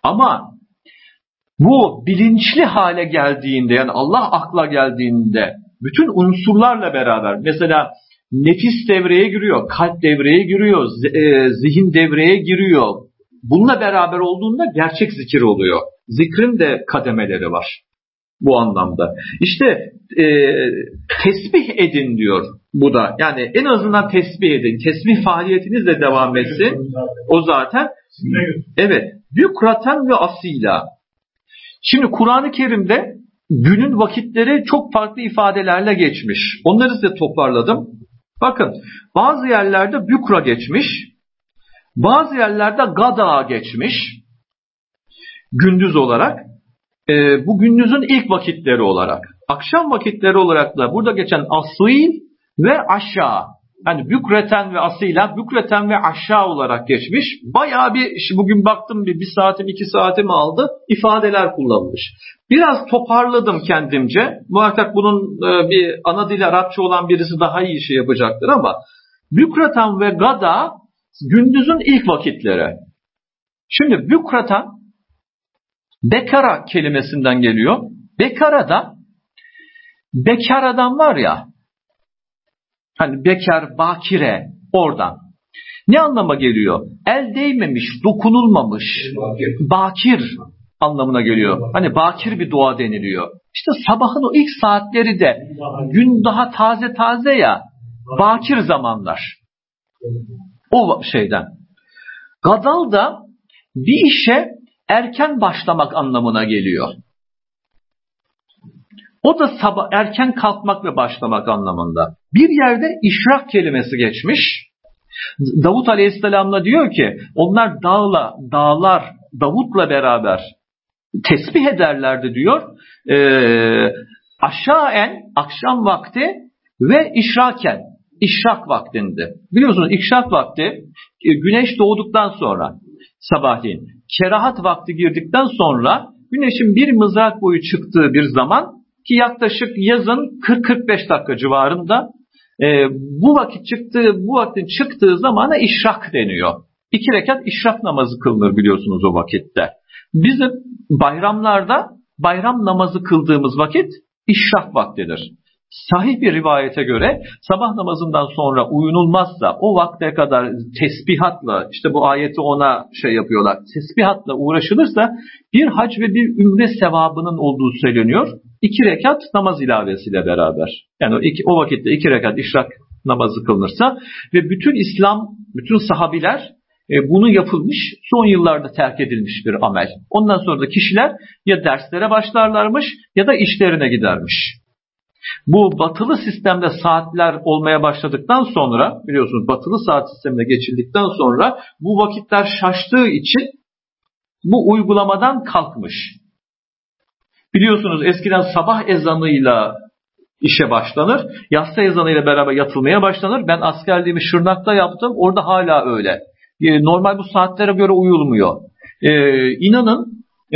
Ama bu bilinçli hale geldiğinde, yani Allah akla geldiğinde bütün unsurlarla beraber, mesela nefis devreye giriyor, kalp devreye giriyor, zihin devreye giriyor. Bununla beraber olduğunda gerçek zikir oluyor. Zikrin de kademeleri var bu anlamda. İşte tesbih edin diyor bu da. Yani en azından tesbih edin. Tesbih faaliyetiniz de devam etsin. O zaten. Evet. Bükraten ve asila. Şimdi Kur'an-ı Kerim'de günün vakitleri çok farklı ifadelerle geçmiş. Onları size toparladım. Bakın, bazı yerlerde bükra geçmiş, bazı yerlerde gada geçmiş, gündüz olarak. Bu gündüzün ilk vakitleri olarak. Akşam vakitleri olarak da burada geçen asil ve aşağı. Yani bükreten ve asila, bükreten ve aşağı olarak geçmiş. Bayağı bugün baktım bir saatim 2 saatimi aldı, ifadeler kullanılmış. Biraz toparladım kendimce. Muhakkak bunun bir ana dili Arapça olan birisi daha iyi şey yapacaktır ama bükreten ve gada gündüzün ilk vakitleri. Şimdi bükreten bekara kelimesinden geliyor. Bekara'da bekar adam var ya, hani bekar, bakire, oradan. Ne anlama geliyor? El değmemiş, dokunulmamış, bakir anlamına geliyor. Hani bakir bir dua deniliyor. İşte sabahın o ilk saatleri de gün daha taze ya, bakir zamanlar. O şeyden. Gadal da bir işe erken başlamak anlamına geliyor. O da sabah erken kalkmak ve başlamak anlamında. Bir yerde işrak kelimesi geçmiş. Davut Aleyhisselam'la diyor ki onlar dağlar Davut'la beraber tesbih ederlerdi diyor. Aşağı akşam vakti ve işrak vaktinde. Biliyorsunuz işrak vakti güneş doğduktan sonra sabahleyin. Kerahat vakti girdikten sonra güneşin bir mızrak boyu çıktığı bir zaman ki yaklaşık yazın 40-45 dakika civarında bu vaktin çıktığı zamana işrak deniyor. 2 rekat işrak namazı kılınır biliyorsunuz o vakitte. Bizim bayramlarda bayram namazı kıldığımız vakit işrak vaktidir. Sahih bir rivayete göre sabah namazından sonra uyunulmazsa o vakte kadar tesbihatla, işte bu ayeti ona yapıyorlar, tesbihatla uğraşılırsa bir hac ve bir ümre sevabının olduğu söyleniyor. 2 rekat namaz ilavesiyle beraber. Yani o vakitte 2 rekat işrak namazı kılınırsa ve bütün sahabiler bunu yapılmış, son yıllarda terk edilmiş bir amel. Ondan sonra da kişiler ya derslere başlarlarmış ya da işlerine gidermiş. Bu batılı sistemde saatler olmaya başladıktan sonra, biliyorsunuz batılı saat sistemine geçildikten sonra bu vakitler şaştığı için bu uygulamadan kalkmış. Biliyorsunuz eskiden sabah ezanıyla işe başlanır, yatsı ezanıyla beraber yatılmaya başlanır. Ben askerliğimi Şırnak'ta yaptım, orada hala öyle. Normal bu saatlere göre uyulmuyor. İnanın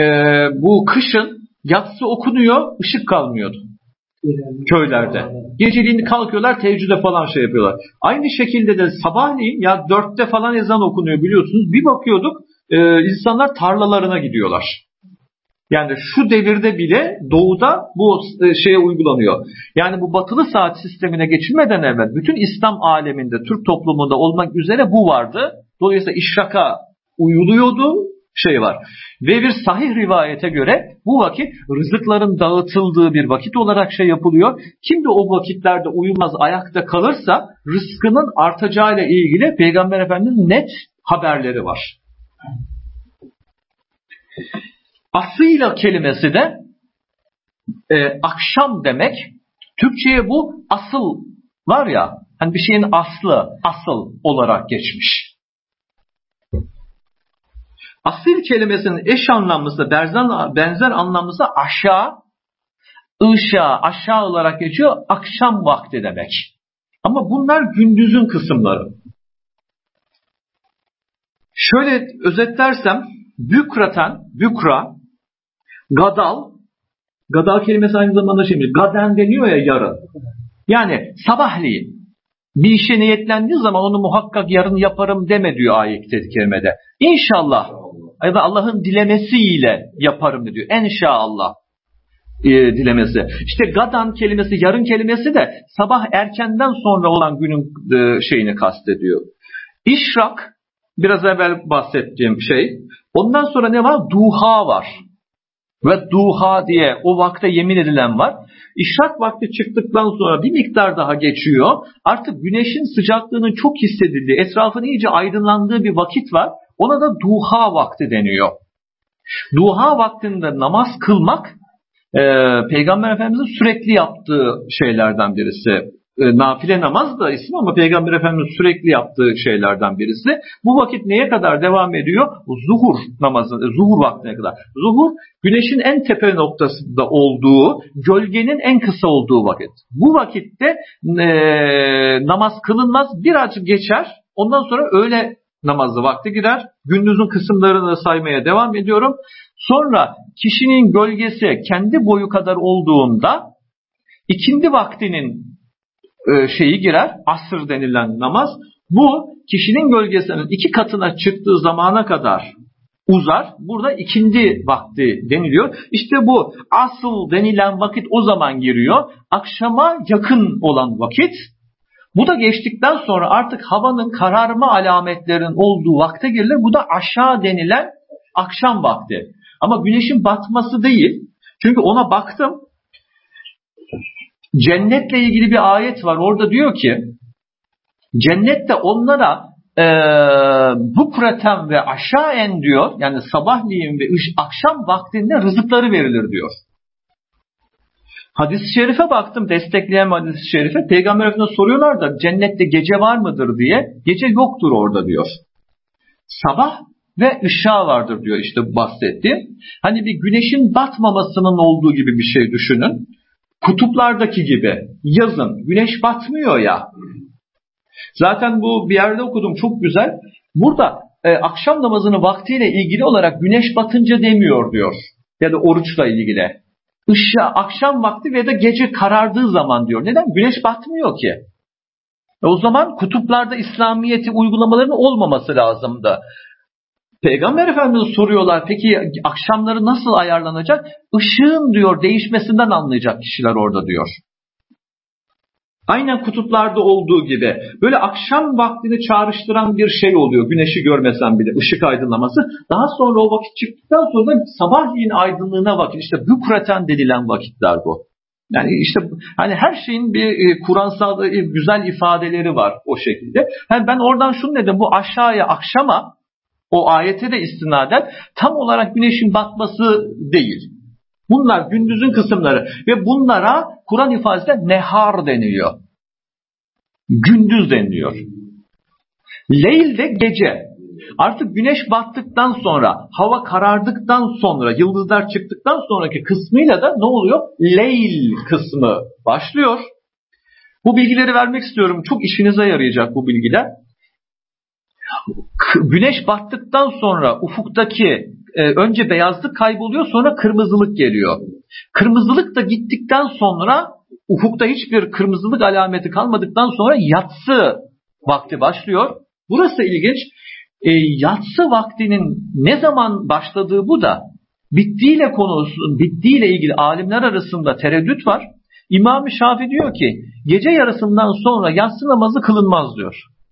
bu kışın yatsı okunuyor, ışık kalmıyordu. Köylerde. Geceliğini kalkıyorlar, teheccüde falan yapıyorlar. Aynı şekilde de sabahleyin ya 4'te falan ezan okunuyor biliyorsunuz. Bir bakıyorduk insanlar tarlalarına gidiyorlar. Yani şu devirde bile doğuda bu uygulanıyor. Yani bu batılı saat sistemine geçilmeden evvel bütün İslam aleminde, Türk toplumunda olmak üzere bu vardı. Dolayısıyla işraka uyuluyordu. Var. Ve bir sahih rivayete göre bu vakit rızıkların dağıtıldığı bir vakit olarak yapılıyor. Kim de o vakitlerde uyumaz, ayakta kalırsa rızkının artacağıyla ilgili Peygamber Efendimiz'in net haberleri var. Asıyla kelimesi de akşam demek. Türkçe'ye bu asıl var ya, hani bir şeyin asıl olarak geçmiş. Asil kelimesinin eş anlamlısı, benzer anlamlısı aşağı olarak geçiyor, akşam vakti demek. Ama bunlar gündüzün kısımları. Şöyle özetlersem, bükra, gadal kelimesi aynı zamanda gaden deniyor ya, yarın. Yani sabahleyin. Bir işe niyetlendiği zaman onu muhakkak yarın yaparım deme diyor ayet-i kerimede. İnşallah ya da Allah'ın dilemesiyle yaparım diyor. İnşallah dilemesi. İşte gadan kelimesi, yarın kelimesi de sabah erkenden sonra olan günün şeyini kastediyor. İşrak, biraz evvel bahsettiğim şey. Ondan sonra ne var? Duha var. Ve duha diye o vakte yemin edilen var. İşrak vakti çıktıktan sonra bir miktar daha geçiyor. Artık güneşin sıcaklığının çok hissedildiği, etrafın iyice aydınlandığı bir vakit var. Ona da duha vakti deniyor. Duha vaktinde namaz kılmak Peygamber Efendimiz'in sürekli yaptığı şeylerden birisi. Nafile namaz da ismi ama Peygamber Efendimiz sürekli yaptığı şeylerden birisi. Bu vakit neye kadar devam ediyor? Zuhur namazı, zuhur vaktine kadar. Zuhur, güneşin en tepe noktasında olduğu, gölgenin en kısa olduğu vakit. Bu vakitte namaz kılınmaz, birazcık geçer. Ondan sonra öğle namazı vakti girer. Gündüzün kısımlarını saymaya devam ediyorum. Sonra kişinin gölgesi kendi boyu kadar olduğunda ikindi vaktinin şeyi girer, asr denilen namaz. Bu kişinin gölgesinin 2 katına çıktığı zamana kadar uzar. Burada ikindi vakti deniliyor. İşte bu asıl denilen vakit o zaman giriyor. Akşama yakın olan vakit. Bu da geçtikten sonra artık havanın kararma alametlerinin olduğu vakte girilir. Bu da aşağı denilen akşam vakti. Ama güneşin batması değil. Çünkü ona baktım. Cennetle ilgili bir ayet var. Orada diyor ki cennette onlara bukreten ve aşağı diyor. Yani sabahleyin ve akşam vaktinde rızıkları verilir diyor. Hadis-i şerife baktım, destekleyen hadis-i şerife. Peygamber Efendimiz'e soruyorlar da cennette gece var mıdır diye. Gece yoktur orada diyor. Sabah ve ışığa vardır diyor işte bahsettiğim. Hani bir güneşin batmamasının olduğu gibi bir şey düşünün. Kutuplardaki gibi yazın güneş batmıyor ya. Zaten bu bir yerde okudum, çok güzel. Burada akşam namazının vaktiyle ilgili olarak güneş batınca demiyor diyor. Ya da oruçla ilgili. Akşam vakti ve de gece karardığı zaman diyor. Neden? Güneş batmıyor ki. O zaman kutuplarda İslamiyet'i uygulamalarının olmaması lazımdı. Peygamber Efendimiz soruyorlar, peki akşamları nasıl ayarlanacak? Işığın diyor değişmesinden anlayacak kişiler orada diyor. Aynen kutuplarda olduğu gibi böyle akşam vaktini çağrıştıran bir şey oluyor. Güneşi görmesen bile ışık aydınlaması. Daha sonra o vakit çıktıktan sonra da sabahleyin aydınlığına vakit. İşte bükreten denilen vakitler bu. Yani işte hani her şeyin bir Kur'ansal güzel ifadeleri var o şekilde. Yani ben oradan şunu dedim, bu aşağıya akşama o ayete de istinaden tam olarak güneşin batması değil. Bunlar gündüzün kısımları ve bunlara Kur'an ifadesiyle nehar deniliyor. Gündüz deniliyor. Leyl de gece. Artık güneş battıktan sonra, hava karardıktan sonra, yıldızlar çıktıktan sonraki kısmıyla da ne oluyor? Leyl kısmı başlıyor. Bu bilgileri vermek istiyorum. Çok işinize yarayacak bu bilgiler. Güneş battıktan sonra ufuktaki önce beyazlık kayboluyor, sonra kırmızılık geliyor. Kırmızılık da gittikten sonra ufukta hiçbir kırmızılık alameti kalmadıktan sonra yatsı vakti başlıyor. Burası ilginç. Yatsı vaktinin ne zaman başladığı bu da bittiğiyle ilgili alimler arasında tereddüt var. İmam-ı Şafii diyor ki gece yarısından sonra yatsı namazı kılınmaz diyor.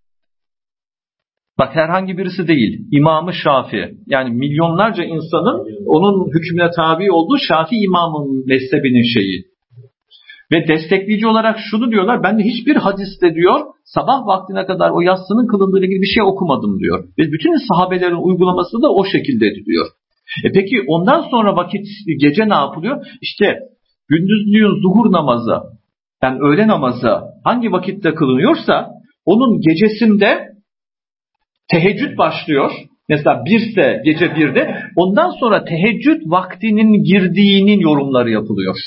Bak herhangi birisi değil. İmam-ı Şafii. Yani milyonlarca insanın onun hükmüne tabi olduğu Şafii imamın mezhebinin şeyi. Ve destekleyici olarak şunu diyorlar. Ben de hiçbir hadiste diyor sabah vaktine kadar o yatsının kılındığıyla ilgili bir şey okumadım diyor. Ve bütün sahabelerin uygulaması da o şekilde ediliyor. Peki ondan sonra vakit gece ne yapılıyor? İşte gündüzlüğün zuhur namazı, yani öğle namazı hangi vakitte kılınıyorsa onun gecesinde teheccüd başlıyor. Mesela 1'se gece 1'de. Ondan sonra teheccüd vaktinin girdiğinin yorumları yapılıyor.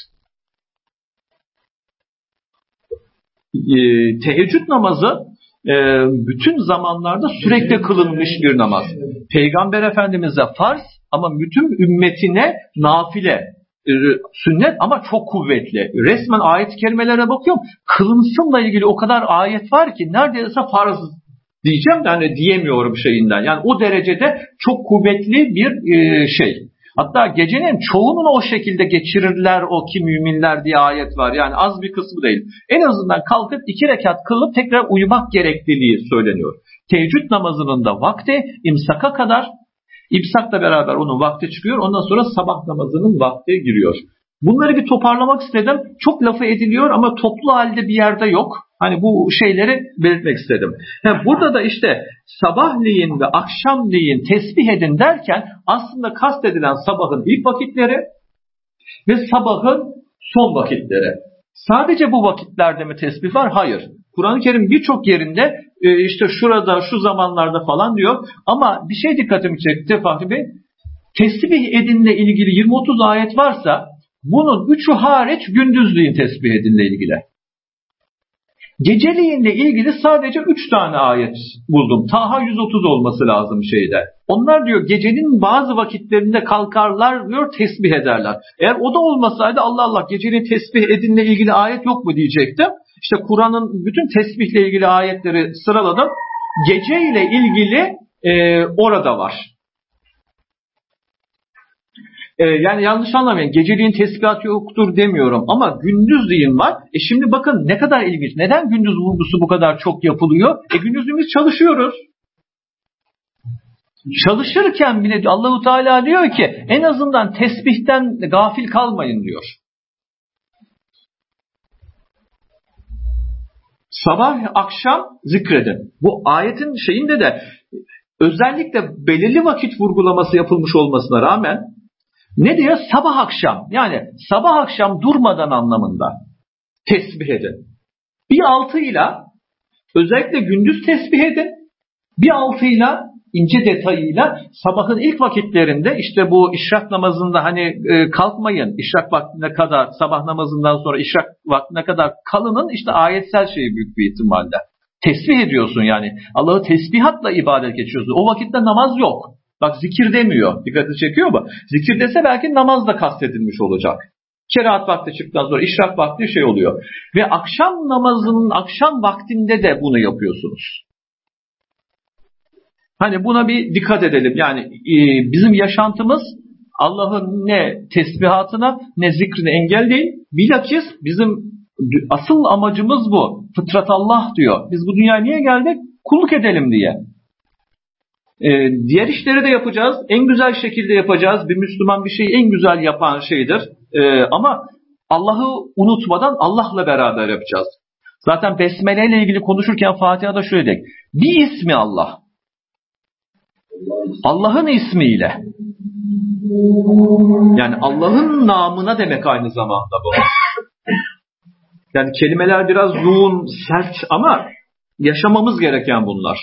Teheccüd namazı bütün zamanlarda sürekli kılınmış bir namaz. Peygamber Efendimiz'e farz ama bütün ümmetine nafile, sünnet ama çok kuvvetli. Resmen ayet-i kerimelere bakıyorum. Kılınsınla ilgili o kadar ayet var ki neredeyse farz diyeceğim de hani diyemiyorum şeyinden. Yani o derecede çok kuvvetli bir şey. Hatta gecenin çoğunun o şekilde geçirirler o ki müminler diye ayet var. Yani az bir kısmı değil. En azından kalkıp 2 rekat kılıp tekrar uyumak gerekliliği söyleniyor. Teheccüd namazının da vakti imsaka kadar, imsakla beraber onun vakti çıkıyor. Ondan sonra sabah namazının vakti giriyor. Bunları bir toparlamak istedim. Çok lafı ediliyor ama toplu halde bir yerde yok. Hani bu şeyleri belirtmek istedim. Burada da işte sabahleyin ve akşamleyin tesbih edin derken aslında kastedilen sabahın ilk vakitleri ve sabahın son vakitleri. Sadece bu vakitlerde mi tesbih var? Hayır. Kur'an-ı Kerim birçok yerinde işte şurada, şu zamanlarda falan diyor. Ama bir şey dikkatimi çekti Fahri Bey. Tesbih edinle ilgili 20-30 ayet varsa bunun 3'ü hariç gündüzleyin tesbih edinle ilgili. Geceliğinle ilgili sadece 3 tane ayet buldum. Taha 130 olması lazım şeyde. Onlar diyor gecenin bazı vakitlerinde kalkarlar diyor tesbih ederler. Eğer o da olmasaydı Allah Allah gecenin tesbih edinle ilgili ayet yok mu diyecektim. İşte Kur'an'ın bütün tesbihle ilgili ayetleri sıraladım. Geceyle ilgili orada var. Yani yanlış anlamayın. Geceliğin tesbihatı yoktur demiyorum ama gündüzleyin var. Şimdi bakın ne kadar ilginç. Neden gündüz vurgusu bu kadar çok yapılıyor? Gündüzümüz çalışıyoruz. Çalışırken bile Allah-u Teala diyor ki en azından tesbihten gafil kalmayın diyor. Sabah akşam zikredin. Bu ayetin şeyinde de özellikle belirli vakit vurgulaması yapılmış olmasına rağmen ne diyor? Sabah akşam. Yani sabah akşam durmadan anlamında tesbih edin. Bir altıyla özellikle gündüz tesbih edin. Bir altıyla ince detayıyla sabahın ilk vakitlerinde işte bu işrak namazında hani kalkmayın. İşrak vaktine kadar sabah namazından sonra işrak vaktine kadar kalının işte ayetsel şeyi büyük bir ihtimalle. Tesbih ediyorsun yani. Allah'ı tesbihatla ibadet geçiyorsun. O vakitte namaz yok. Bak zikir demiyor. Dikkatini çekiyor mu? Zikir dese belki namaz da kastedilmiş olacak. Kerahat vakti çıktıktan sonra işrak vakti şey oluyor. Ve akşam namazının akşam vaktinde de bunu yapıyorsunuz. Hani buna bir dikkat edelim. Yani bizim yaşantımız Allah'ın ne tesbihatına ne zikrine engel değil. Bilakis bizim asıl amacımız bu. Fıtrat Allah diyor. Biz bu dünyaya niye geldik? Kulluk edelim diye. Diğer işleri de yapacağız. En güzel şekilde yapacağız. Bir Müslüman bir şeyi en güzel yapan şeydir. Ama Allah'ı unutmadan Allah'la beraber yapacağız. Zaten Besmele ile ilgili konuşurken Fatiha'da şöyle dedik. Bir ismi Allah. Allah'ın ismiyle. Yani Allah'ın namına demek aynı zamanda bu. Yani kelimeler biraz yoğun, sert ama yaşamamız gereken bunlar.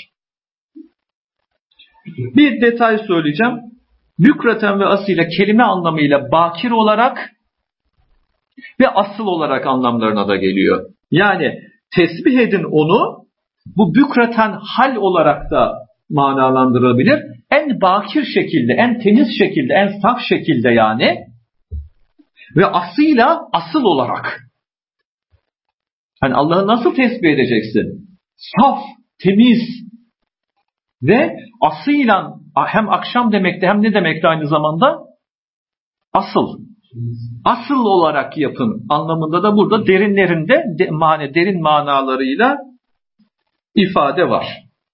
Bir detay söyleyeceğim. Bükreten ve asile kelime anlamıyla bakir olarak ve asıl olarak anlamlarına da geliyor. Yani tesbih edin onu, bu bükreten hal olarak da manalandırılabilir. En bakir şekilde, en temiz şekilde, en saf şekilde yani. Ve asıyla asıl olarak. Hani Allah'ı nasıl tesbih edeceksin? Saf, temiz ve asıyla hem akşam demekti hem ne demekti aynı zamanda? Asıl. Asıl olarak yapın anlamında da burada derinlerinde derin manalarıyla ifade var.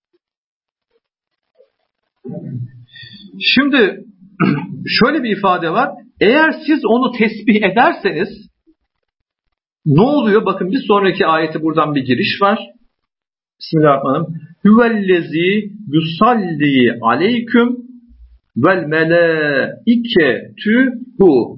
Şimdi şöyle bir ifade var. Eğer siz onu tesbih ederseniz ne oluyor? Bakın bir sonraki ayeti buradan bir giriş var. Bismillahirrahmanirrahim. Huvellezî yusalli aleyküm vel melâiketühü.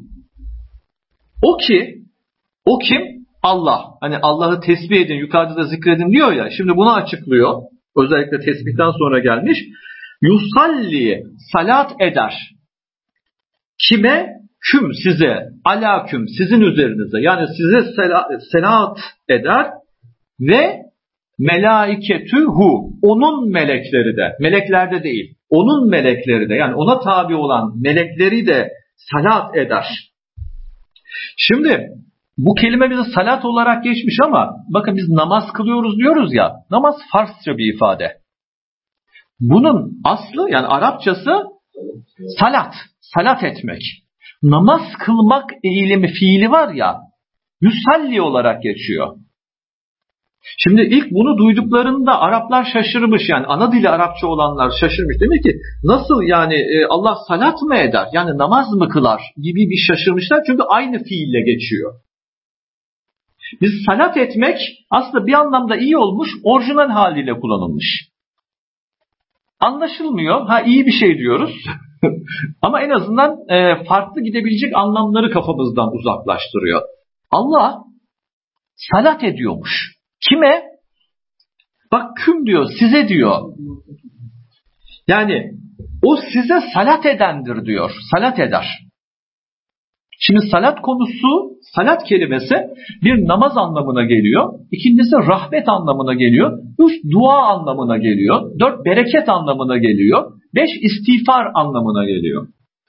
O kim? Allah. Hani Allah'ı tesbih edin, yukarıda da zikredin diyor ya. Şimdi bunu açıklıyor. Özellikle tesbihten sonra gelmiş. Yusalli, salat eder. Kime? Küm, size. Alâküm, sizin üzerinize. Yani size salat eder ve melaiketühü, onun melekleri de. Meleklerde değil. Onun melekleri de. Yani ona tabi olan melekleri de salat eder. Şimdi bu kelime bize salat olarak geçmiş ama bakın biz namaz kılıyoruz diyoruz ya. Namaz Farsça bir ifade. Bunun aslı yani Arapçası salat etmek. Namaz kılmak eğilimi fiili var ya, yusalli olarak geçiyor. Şimdi ilk bunu duyduklarında Araplar şaşırmış, yani ana dili Arapça olanlar şaşırmış. Demek ki nasıl yani Allah salat mı eder, yani namaz mı kılar gibi bir şaşırmışlar, çünkü aynı fiille geçiyor. Biz salat etmek aslında bir anlamda iyi olmuş, orijinal haliyle kullanılmış. Anlaşılmıyor, iyi bir şey diyoruz ama en azından farklı gidebilecek anlamları kafamızdan uzaklaştırıyor. Allah salat ediyormuş. Kime? Bak küm diyor, size diyor. Yani o size salat edendir diyor. Salat eder. Şimdi salat konusu, salat kelimesi bir namaz anlamına geliyor. İkincisi rahmet anlamına geliyor. 3 dua anlamına geliyor. 4 bereket anlamına geliyor. 5 istiğfar anlamına geliyor.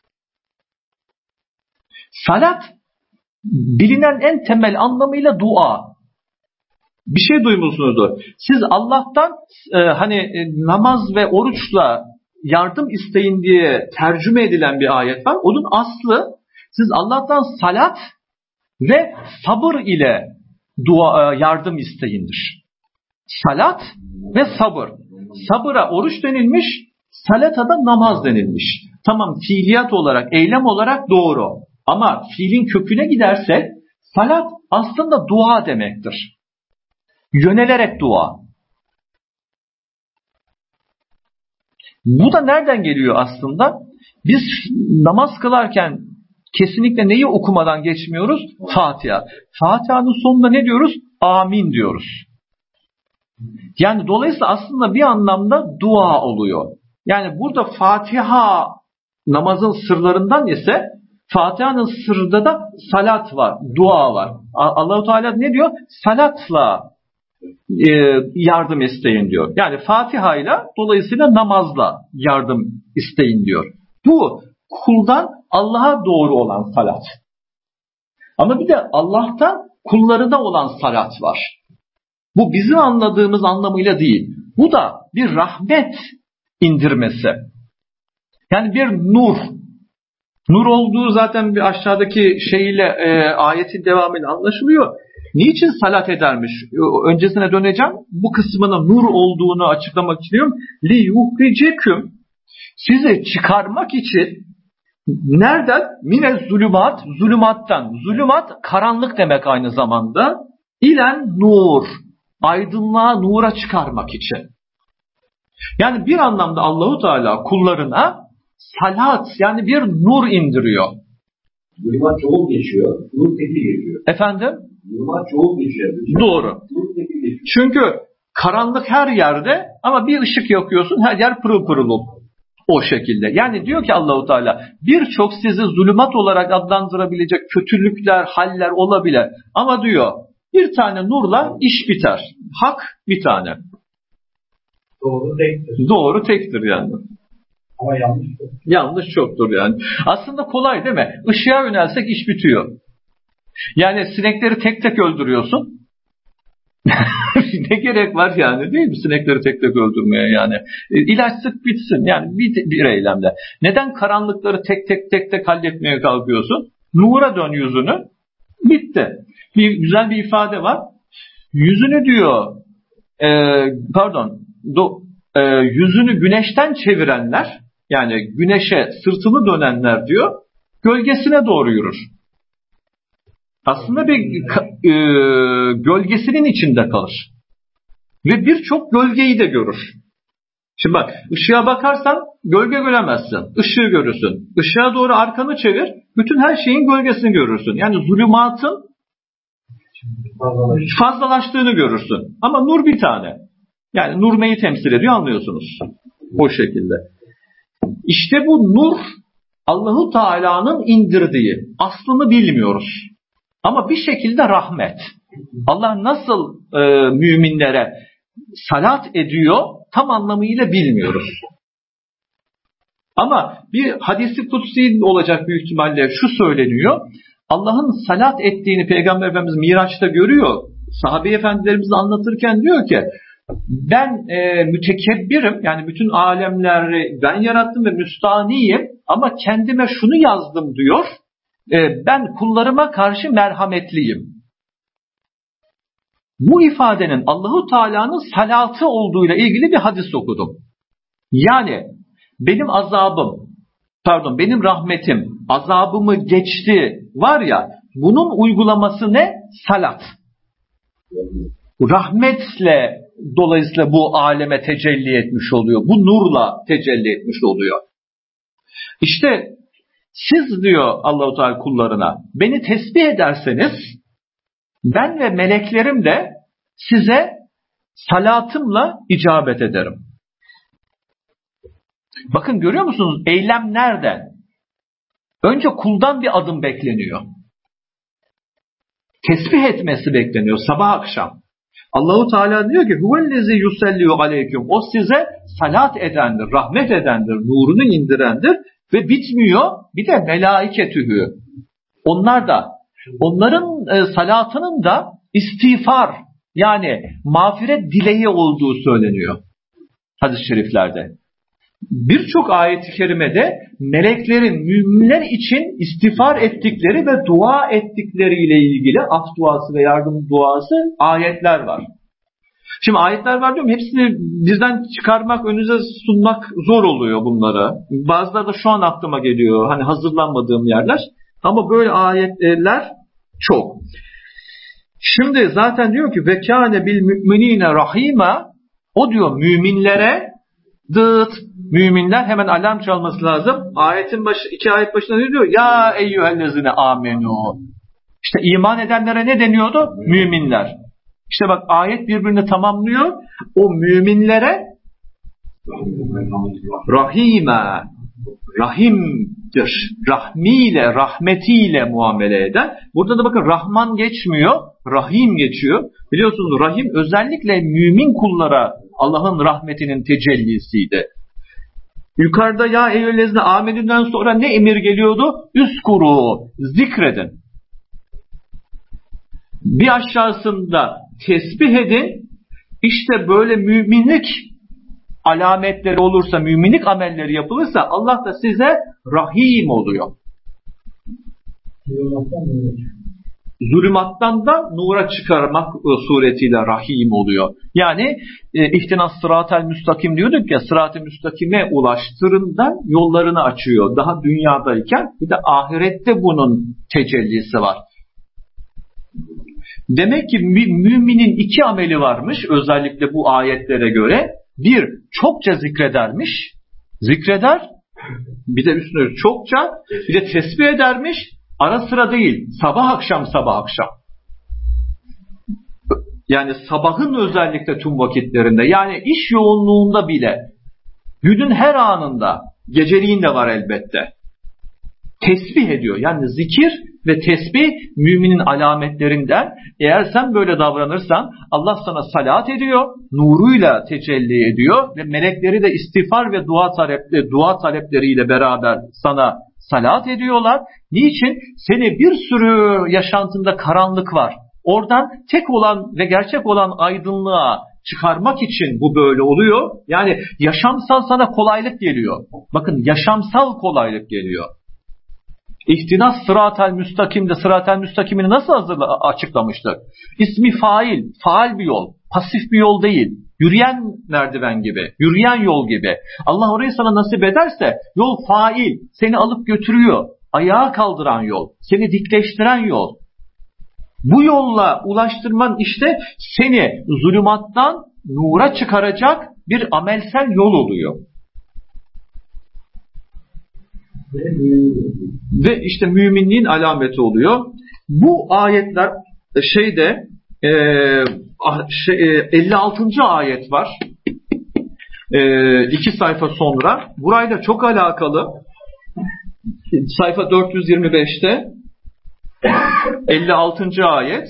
Salat bilinen en temel anlamıyla dua. Bir şey duymuşsunuzdur. Siz Allah'tan namaz ve oruçla yardım isteyin diye tercüme edilen bir ayet var. Onun aslı siz Allah'tan salat ve sabır ile yardım isteyindir. Salat ve sabır. Sabıra oruç denilmiş, salata da namaz denilmiş. Tamam, fiiliyat olarak, eylem olarak doğru. Ama fiilin köküne gidersek salat aslında dua demektir. Yönelerek dua. Bu da nereden geliyor aslında? Biz namaz kılarken kesinlikle neyi okumadan geçmiyoruz? Fatiha. Fatiha'nın sonunda ne diyoruz? Amin diyoruz. Yani dolayısıyla aslında bir anlamda dua oluyor. Yani burada Fatiha namazın sırlarından ise Fatiha'nın sırrında da salat var, dua var. Allah-u Teala ne diyor? Salatla yardım isteyin diyor. Yani Fatiha ile dolayısıyla namazla yardım isteyin diyor. Bu kuldan Allah'a doğru olan salat. Ama bir de Allah'tan kullarına olan salat var. Bu bizim anladığımız anlamıyla değil. Bu da bir rahmet indirmesi. Yani bir nur. Nur olduğu zaten bir aşağıdaki şeyle ayetin devamıyla anlaşılıyor. Niçin salat edermiş? Öncesine döneceğim. Bu kısmının nur olduğunu açıklamak istiyorum. Li yuhriceküm, sizi çıkarmak için nereden? Mine zulümat, zulümattan. Zulümat karanlık demek aynı zamanda. İlen nur, aydınlığa, nura çıkarmak için. Yani bir anlamda Allahu Teala kullarına salat, yani bir nur indiriyor. Zulümat çoğul geçiyor, nur tekil geçiyor. Efendim? Zulümat çoğul geçiyor. Doğru. Nur tekil geçiyor. Çünkü karanlık her yerde ama bir ışık yakıyorsun, her yer pırıl pırıl o şekilde. Yani diyor ki Allahu Teala, birçok sizi zulümat olarak adlandırabilecek kötülükler, haller olabilir. Ama diyor, bir tane nurla iş biter. Hak bir tane. Doğru tektir. Doğru tektir yani. Ama yanlış çok. Yanlış çoktur yani. Aslında kolay değil mi? Işığa yönelsek iş bitiyor. Yani sinekleri tek tek öldürüyorsun. Ne gerek var yani, değil mi? Sinekleri tek tek öldürmeye yani. İlaç sık bitsin yani bir eylemle. Neden karanlıkları tek tek halletmeye kalkıyorsun? Nura dön yüzünü. Bitti. Güzel bir ifade var. Yüzünü diyor yüzünü güneşten çevirenler, yani güneşe sırtını dönenler diyor, gölgesine doğru yürür. Aslında bir gölgesinin içinde kalır. Ve birçok gölgeyi de görür. Şimdi bak, ışığa bakarsan gölge göremezsin. Işığı görürsün. Işığa doğru arkanı çevir, bütün her şeyin gölgesini görürsün. Yani zulümatın fazlalaştığını görürsün. Ama nur bir tane. Yani nur neyi temsil ediyor anlıyorsunuz. O şekilde. İşte bu nur Allahu Teala'nın indirdiği. Aslını bilmiyoruz. Ama bir şekilde rahmet. Allah nasıl müminlere salat ediyor tam anlamıyla bilmiyoruz. Ama bir hadisi kutsi olacak büyük ihtimalle, şu söyleniyor. Allah'ın salat ettiğini Peygamber Efendimiz Miraç'ta görüyor. Sahabe efendilerimiz anlatırken diyor ki, ben mütekebbirim, yani bütün alemleri ben yarattım ve müstaniyim ama kendime şunu yazdım diyor, ben kullarıma karşı merhametliyim. Bu ifadenin Allahu Teala'nın salatı olduğuyla ilgili bir hadis okudum. Yani benim rahmetim azabımı geçti var ya, bunun uygulaması ne? Salat. Rahmetle dolayısıyla bu aleme tecelli etmiş oluyor. Bu nurla tecelli etmiş oluyor. İşte siz diyor Allah-u Teala kullarına, beni tesbih ederseniz ben ve meleklerim de size salatımla icabet ederim. Bakın görüyor musunuz? Eylem nereden? Önce kuldan bir adım bekleniyor. Tesbih etmesi bekleniyor sabah akşam. Allahu Teala diyor ki huvellezî yusalli aleyküm. O size salat edendir, rahmet edendir, nurunu indirendir ve bitmiyor. Bir de melaiketühü. Onların salatının da istiğfar, yani mağfiret dileği olduğu söyleniyor hadis-i şeriflerde. Birçok ayet-i kerimede meleklerin müminler için istiğfar ettikleri ve dua ettikleriyle ilgili af duası ve yardım duası ayetler var. Şimdi ayetler var diyorum, hepsini birden çıkarmak, önünüze sunmak zor oluyor bunları. Bazıları da şu an aklıma geliyor, hani hazırlanmadığım yerler. Ama böyle ayetler çok. Şimdi zaten diyor ki ve kâne bil müminine rahîmâ, o diyor müminlere müminler, hemen alarm çalması lazım. Ayetin başı, 2 ayet başında ne diyor? Ya eyyühellezine amenû. İşte iman edenlere ne deniyordu? Müminler. İşte bak ayet birbirini tamamlıyor. O müminlere rahime, rahimdir. Rahmiyle, rahmetiyle muamele eden. Burada da bakın Rahman geçmiyor, Rahim geçiyor. Biliyorsunuz Rahim özellikle mümin kullara Allah'ın rahmetinin tecellisiydi. Yukarıda ya eyyühellezine amenü'den sonra ne emir geliyordu? Üskuru, zikredin. Bir aşağısında tesbih edin. İşte böyle müminlik alametleri olursa, müminlik amelleri yapılırsa Allah da size Rahim oluyor. Zulümattan da nura çıkarmak suretiyle Rahim oluyor. Yani ihtinas sıratel müstakim diyorduk ya, sırat-ı müstakime ulaştırın da yollarını açıyor. Daha dünyadayken bir de ahirette bunun tecellisi var. Demek ki müminin 2 ameli varmış özellikle bu ayetlere göre. Bir, çokça zikredermiş. Zikreder. Bir de üstüne çokça, bir de tesbih edermiş. Ara sıra değil, sabah akşam. Yani sabahın özellikle tüm vakitlerinde, yani iş yoğunluğunda bile, günün her anında, geceliğin de var elbette. Tesbih ediyor. Yani zikir ve tesbih müminin alametlerinden. Eğer sen böyle davranırsan Allah sana salat ediyor, nuruyla tecelli ediyor ve melekleri de istiğfar ve dua talepleriyle beraber sana salat ediyorlar. Niçin? Seni bir sürü yaşantında karanlık var. Oradan tek olan ve gerçek olan aydınlığa çıkarmak için bu böyle oluyor. Yani yaşamsal sana kolaylık geliyor. Bakın yaşamsal kolaylık geliyor. İhtinas sıratel müstakimde sıratel müstakimini nasıl açıklamıştık? İsmi fail, faal bir yol, pasif bir yol değil. Yürüyen merdiven gibi, yürüyen yol gibi. Allah orayı sana nasip ederse yol fail, seni alıp götürüyor. Ayağa kaldıran yol, seni dikleştiren yol. Bu yolla ulaştırman işte seni zulümattan nura çıkaracak bir amelsel yol oluyor. Ve işte müminliğin alameti oluyor. Bu ayetler 56. ayet var. 2 sayfa sonra. Burayla çok alakalı. Sayfa 425'te 56. ayet.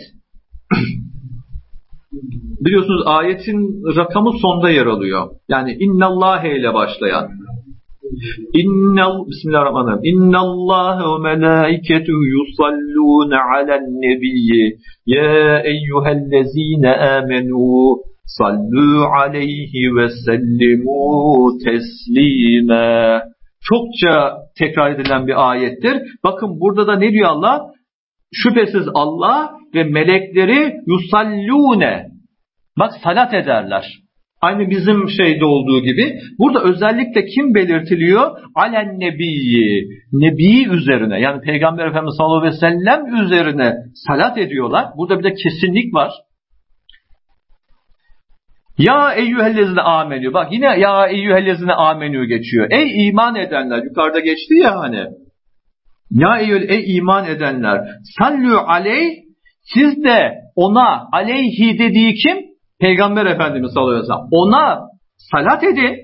Biliyorsunuz ayetin rakamı sonda yer alıyor. Yani innallâhe ile başlayan. Bismillahirrahmanirrahim. İnnallâhe ve melâiketuhu yusallûne alen nebiyyi. Ya eyyühellezîne âmenû Sallu aleyhi ve sellimu teslime. Çokça tekrar edilen bir ayettir. Bakın burada da ne diyor Allah? Şüphesiz Allah ve melekleri yusallune. Bak salat ederler. Aynı bizim şeyde olduğu gibi. Burada özellikle kim belirtiliyor? Alen nebiyyi. Nebi üzerine, yani Peygamber Efendimiz sallallahu aleyhi ve sellem üzerine salat ediyorlar. Burada bir de kesinlik var. Ya eyyühellezine amenü. Bak yine ya eyyühellezine amenü geçiyor. Ey iman edenler. Yukarıda geçti ya hani. Ya ey iman edenler. Sallu aleyh. Siz de ona, aleyhi dediği kim? Peygamber Efendimiz sallallahu aleyhi ve sellem. Ona salat edin.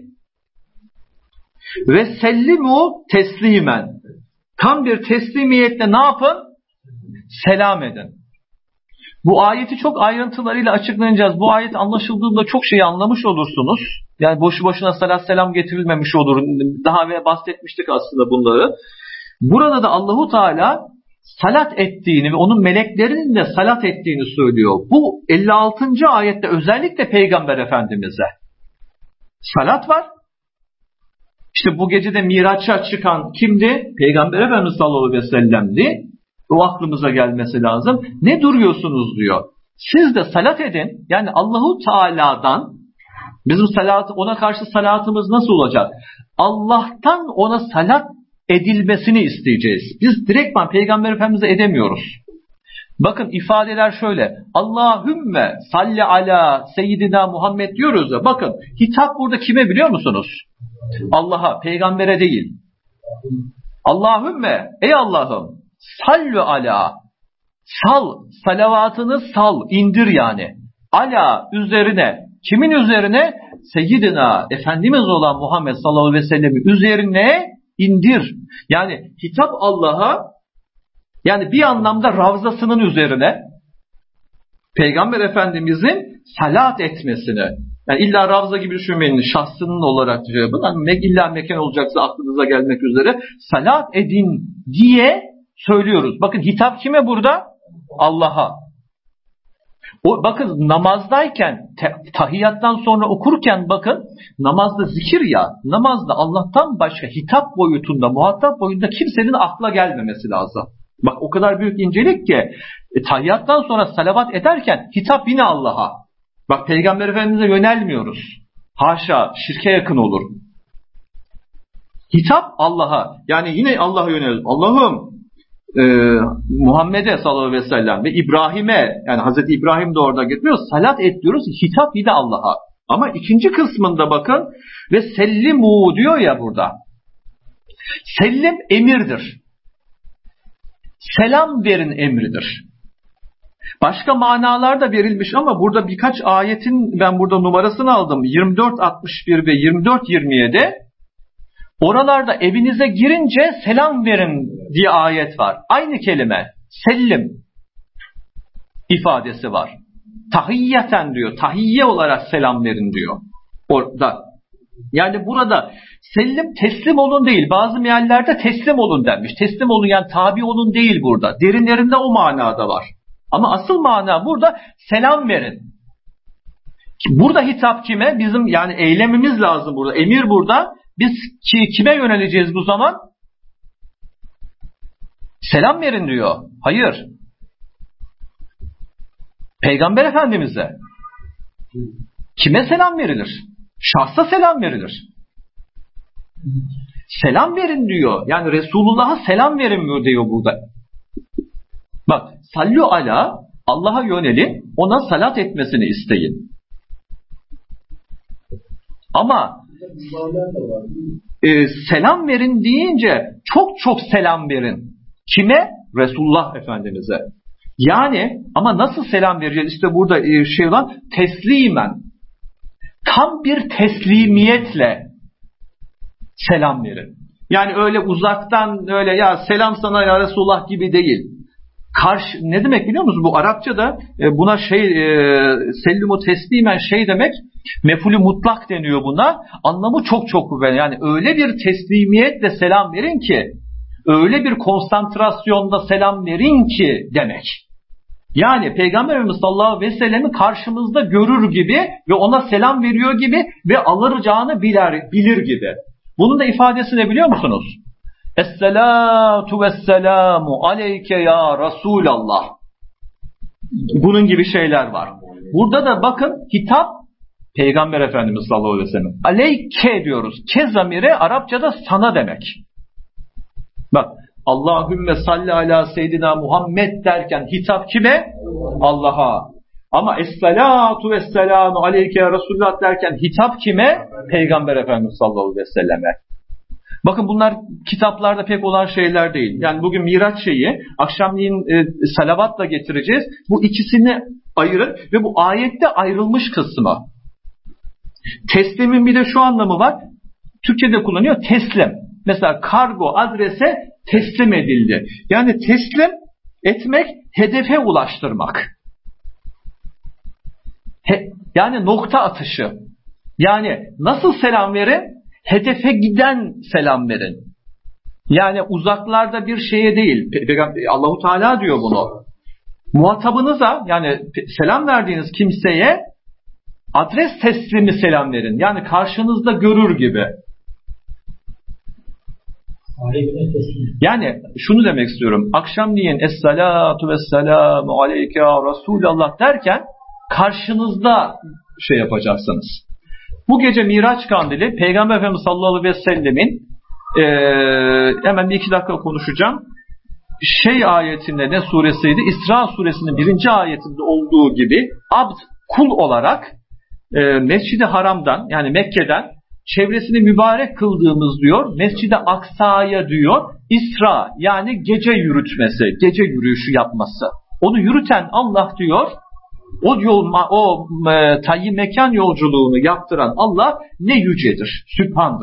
Ve sellimu teslimen. Tam bir teslimiyetle ne yapın? Selam edin. Bu ayeti çok ayrıntılarıyla açıklayacağız. Bu ayet anlaşıldığında çok şeyi anlamış olursunuz. Yani boşu boşuna salat selam getirilmemiş olur. Daha evvel bahsetmiştik aslında bunları. Burada da Allahu Teala salat ettiğini ve onun meleklerinin de salat ettiğini söylüyor. Bu 56. ayette özellikle Peygamber Efendimiz'e salat var. İşte bu gecede Miraç'a çıkan kimdi? Peygamber Efendimiz sallallahu aleyhi ve sellem'di. O aklımıza gelmesi lazım. Ne duruyorsunuz diyor. Siz de salat edin. Yani Allahu Teala'dan bizim ona karşı salatımız nasıl olacak? Allah'tan ona salat edilmesini isteyeceğiz. Biz direktman Peygamber Efendimiz'e edemiyoruz. Bakın ifadeler şöyle. Allahümme salli ala seyyidina Muhammed diyoruz ya. Bakın hitap burada kime biliyor musunuz? Allah'a, peygambere değil. Allahümme, ey Allah'ım, sallu ala, sal, salavatını sal, indir yani. Ala üzerine, kimin üzerine? Seyyidina, Efendimiz olan Muhammed sallallahu aleyhi ve sellem'in üzerine indir. Yani hitap Allah'a, yani bir anlamda ravzasının üzerine Peygamber Efendimizin salat etmesine. Yani illa ravza gibi düşünmeyin, şahsının olarak cevabın. Yani illa mekan olacaksa aklınıza gelmek üzere salat edin diye söylüyoruz. Bakın hitap kime burada? Allah'a. Bakın namazdayken, tahiyyattan sonra okurken bakın namazda zikir ya, namazda Allah'tan başka hitap boyutunda, muhatap boyutunda kimsenin akla gelmemesi lazım. Bak o kadar büyük incelik ki tahiyyattan sonra salavat ederken hitap yine Allah'a. Bak Peygamber Efendimiz'e yönelmiyoruz. Haşa, şirke yakın olur. Hitap Allah'a. Yani yine Allah'a yöneliyoruz. Allah'ım Muhammed'e sallallahu aleyhi ve sellem ve İbrahim'e, yani Hazreti İbrahim de orada getiriyor. Salat et diyoruz. Hitap yine Allah'a. Ama ikinci kısmında bakın ve sellimu diyor ya burada. Sellim emirdir. Selam verin emridir. Başka manalar da verilmiş ama burada birkaç ayetin ben burada numarasını aldım. 24.61 ve 24.27'de oralarda evinize girince selam verin diye ayet var. Aynı kelime sellim ifadesi var. Tahiyyeten diyor. Tahiyye olarak selam verin diyor. Orada. Yani burada sellim teslim olun değil. Bazı meallerde teslim olun denmiş. Teslim olun yani tabi olun değil burada. Derinlerinde o manada var. Ama asıl mana burada selam verin. Burada hitap kime? Bizim yani eylemimiz lazım burada. Emir burada. Biz kime yöneleceğiz bu zaman? Selam verin diyor. Hayır. Peygamber Efendimiz'e. Kime selam verilir? Şahsa selam verilir. Selam verin diyor. Yani Resulullah'a selam verin diyor burada. Bak, sallu ala, Allah'a yönelin, ona salat etmesini isteyin. Ama selam verin deyince çok selam verin. Kime? Resulullah Efendimiz'e. Yani ama nasıl selam vereceğiz? İşte burada şey olan teslimen. Tam bir teslimiyetle selam verin. Yani öyle uzaktan öyle ya selam sana ya Resulullah gibi değil. Ne demek biliyor musunuz? Bu Arapçada buna sellimu teslimen demek, mef'ulü mutlak deniyor buna. Anlamı çok kuvvetli. Yani öyle bir teslimiyetle selam verin ki, öyle bir konsantrasyonda selam verin ki demek. Yani Peygamberimiz sallallahu aleyhi ve sellem'i karşımızda görür gibi ve ona selam veriyor gibi ve alacağını bilir gibi. Bunun da ifadesi ne biliyor musunuz? Esselatu vesselamu aleyke ya Resulallah. Bunun gibi şeyler var. Burada da bakın hitap Peygamber Efendimiz sallallahu aleyhi ve sellem. Aleyke diyoruz. Ke zamiri Arapçada sana demek. Bak Allahümme salli ala seyyidina Muhammed derken hitap kime? Allah'a. Ama esselatu vesselamu aleyke ya Resulullah derken hitap kime? Peygamber Efendimiz sallallahu aleyhi ve selleme. Bakın bunlar kitaplarda pek olan şeyler değil. Yani bugün Miraç şeyi akşamleyin salavatla getireceğiz. Bu ikisini ayırın ve bu ayette ayrılmış kısmı. Teslimin bir de şu anlamı var. Türkçe'de kullanıyor teslim. Mesela kargo adrese teslim edildi. Yani teslim etmek, hedefe ulaştırmak. Yani nokta atışı. Yani nasıl selam verin? Hedefe giden selam verin. Yani uzaklarda bir şeye değil. Allahu Teala diyor bunu. Muhatabınıza yani selam verdiğiniz kimseye adres teslimi selam verin. Yani karşınızda görür gibi. Yani şunu demek istiyorum. Akşamleyin esselatu vesselamu aleyke ya Resulallah derken karşınızda şey yapacaksınız. Bu gece Miraç Kandili Peygamber Efendimiz sallallahu aleyhi ve sellemin hemen bir iki dakika konuşacağım. Ayetinde ne suresiydi? İsra suresinin 1. ayetinde olduğu gibi abd kul olarak Mescid-i Haram'dan yani Mekke'den çevresini mübarek kıldığımız diyor. Mescid-i Aksa'ya diyor İsra yani gece yürütmesi, gece yürüyüşü yapması. Onu yürüten Allah diyor. O tayyi mekan yolculuğunu yaptıran Allah ne yücedir, sübhandır.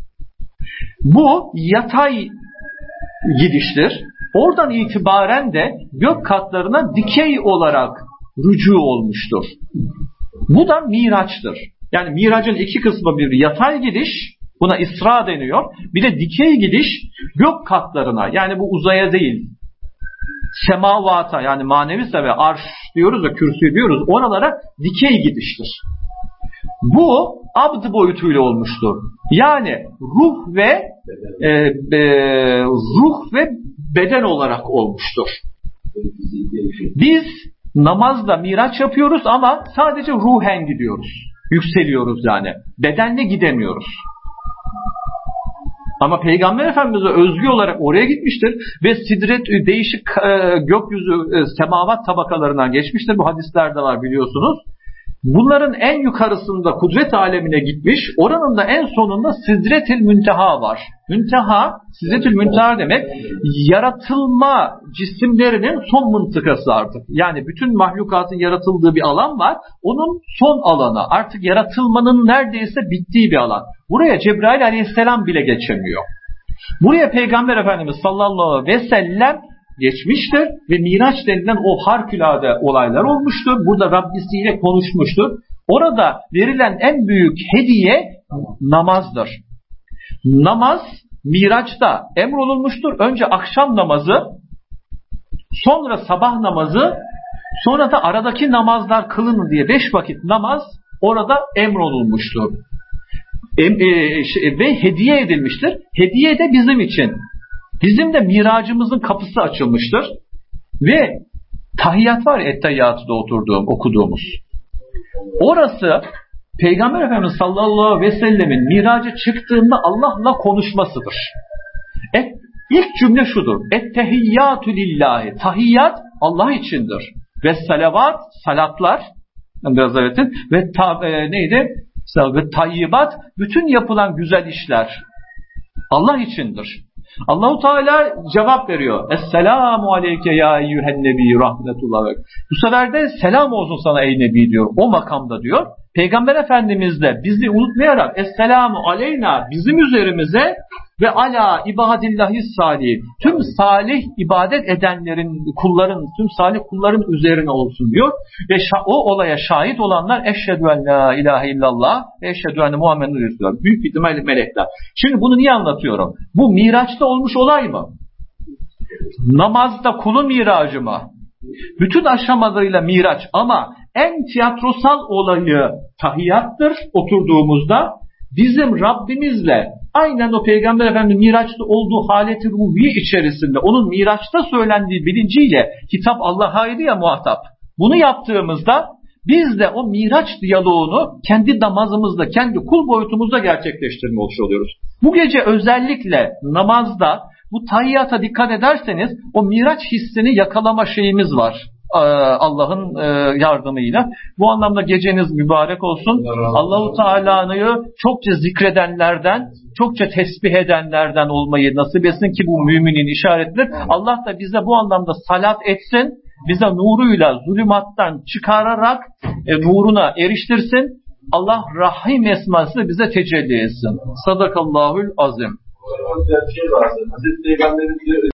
Bu yatay gidiştir. Oradan itibaren de gök katlarına dikey olarak rücu olmuştur. Bu da Miraç'tır. Yani Mirac'ın iki kısmı bir yatay gidiş, buna İsra deniyor. Bir de dikey gidiş gök katlarına yani bu uzaya değil. Semavata yani manevi ve arş diyoruz da kürsü diyoruz. Oralara dikey gidiştir. Bu abd boyutuyla olmuştur. Yani ruh ve beden olarak olmuştur. Biz namazda miraç yapıyoruz ama sadece ruhen gidiyoruz. Yükseliyoruz yani. Bedenle gidemiyoruz. Ama Peygamber Efendimiz'e özgü olarak oraya gitmiştir ve değişik gökyüzü semavat tabakalarından geçmiştir. Bu hadislerde var biliyorsunuz. Bunların en yukarısında kudret alemine gitmiş. Oranın da en sonunda Sidretül Münteha var. Münteha, Sidretül Münteha demek yaratılma cisimlerinin son mıntıkası artık. Yani bütün mahlukatın yaratıldığı bir alan var. Onun son alanı. Artık yaratılmanın neredeyse bittiği bir alan. Buraya Cebrail aleyhisselam bile geçemiyor. Buraya Peygamber Efendimiz sallallahu aleyhi ve sellem geçmiştir ve Miraç denilen o harikulade olaylar olmuştur. Burada Rabbisiyle konuşmuştur. Orada verilen en büyük hediye namazdır. Namaz Miraç'ta emrolunmuştur. Önce akşam namazı, sonra sabah namazı, sonra da aradaki namazlar kılın diye 5 vakit namaz orada emrolunmuştur. Ve hediye edilmiştir. Hediye de bizim için. Bizim de miracımızın kapısı açılmıştır. Ve tahiyyat var ya, ettehiyyatıda okuduğumuz. Orası Peygamber Efendimiz sallallahu aleyhi ve sellemin miraca çıktığında Allah'la konuşmasıdır. İlk cümle şudur. Ettehiyyatü lillahi. Tahiyyat Allah içindir. Ve salavat, salatlar biraz öğretin. Ve neydi? Ve tayyibat, bütün yapılan güzel işler Allah içindir. Allahu Teala cevap veriyor. Esselamu aleyke ya eyyühen nebi rahmetullah. Bu sefer de selam olsun sana ey nebi diyor. O makamda diyor. Peygamber Efendimiz de bizi unutmayarak Esselamu aleyna bizim üzerimize ve ala ibadillahi salih. Tüm salih ibadet edenlerin, tüm salih kulların üzerine olsun diyor. Ve o olaya şahit olanlar eşhedü en la ilahe illallah ve eşhedü enne Muhammeden Resulullah. Büyük bir ihtimalle melekler. Şimdi bunu niye anlatıyorum? Bu Miraç'ta olmuş olay mı? Namazda kulun miracı mı? Bütün aşamalarıyla Miraç, ama en tiyatrosal olayı tahiyattır. Oturduğumuzda bizim Rabbimizle aynen o Peygamber Efendimiz Miraç'ta olduğu haleti ruhi içerisinde, onun Miraç'ta söylendiği bilinciyle, hitap Allah'a ya muhatap. Bunu yaptığımızda biz de o Miraç diyaloğunu kendi namazımızda, kendi kul boyutumuzda gerçekleştirmiş oluyoruz. Bu gece özellikle namazda bu tahiyyata dikkat ederseniz o Miraç hissini yakalama şeyimiz var Allah'ın yardımıyla. Bu anlamda geceniz mübarek olsun. Allah-u Teala'yı çokça zikredenlerden, çokça tesbih edenlerden olmayı nasip etsin ki bu müminin işaretidir. Allah da bize bu anlamda salat etsin. Bize nuruyla zulümattan çıkararak nuruna eriştirsin. Allah Rahim esmasını bize tecelli etsin. Sadakallahul azim. Bir şey var. Hazreti Peygamber'in diyor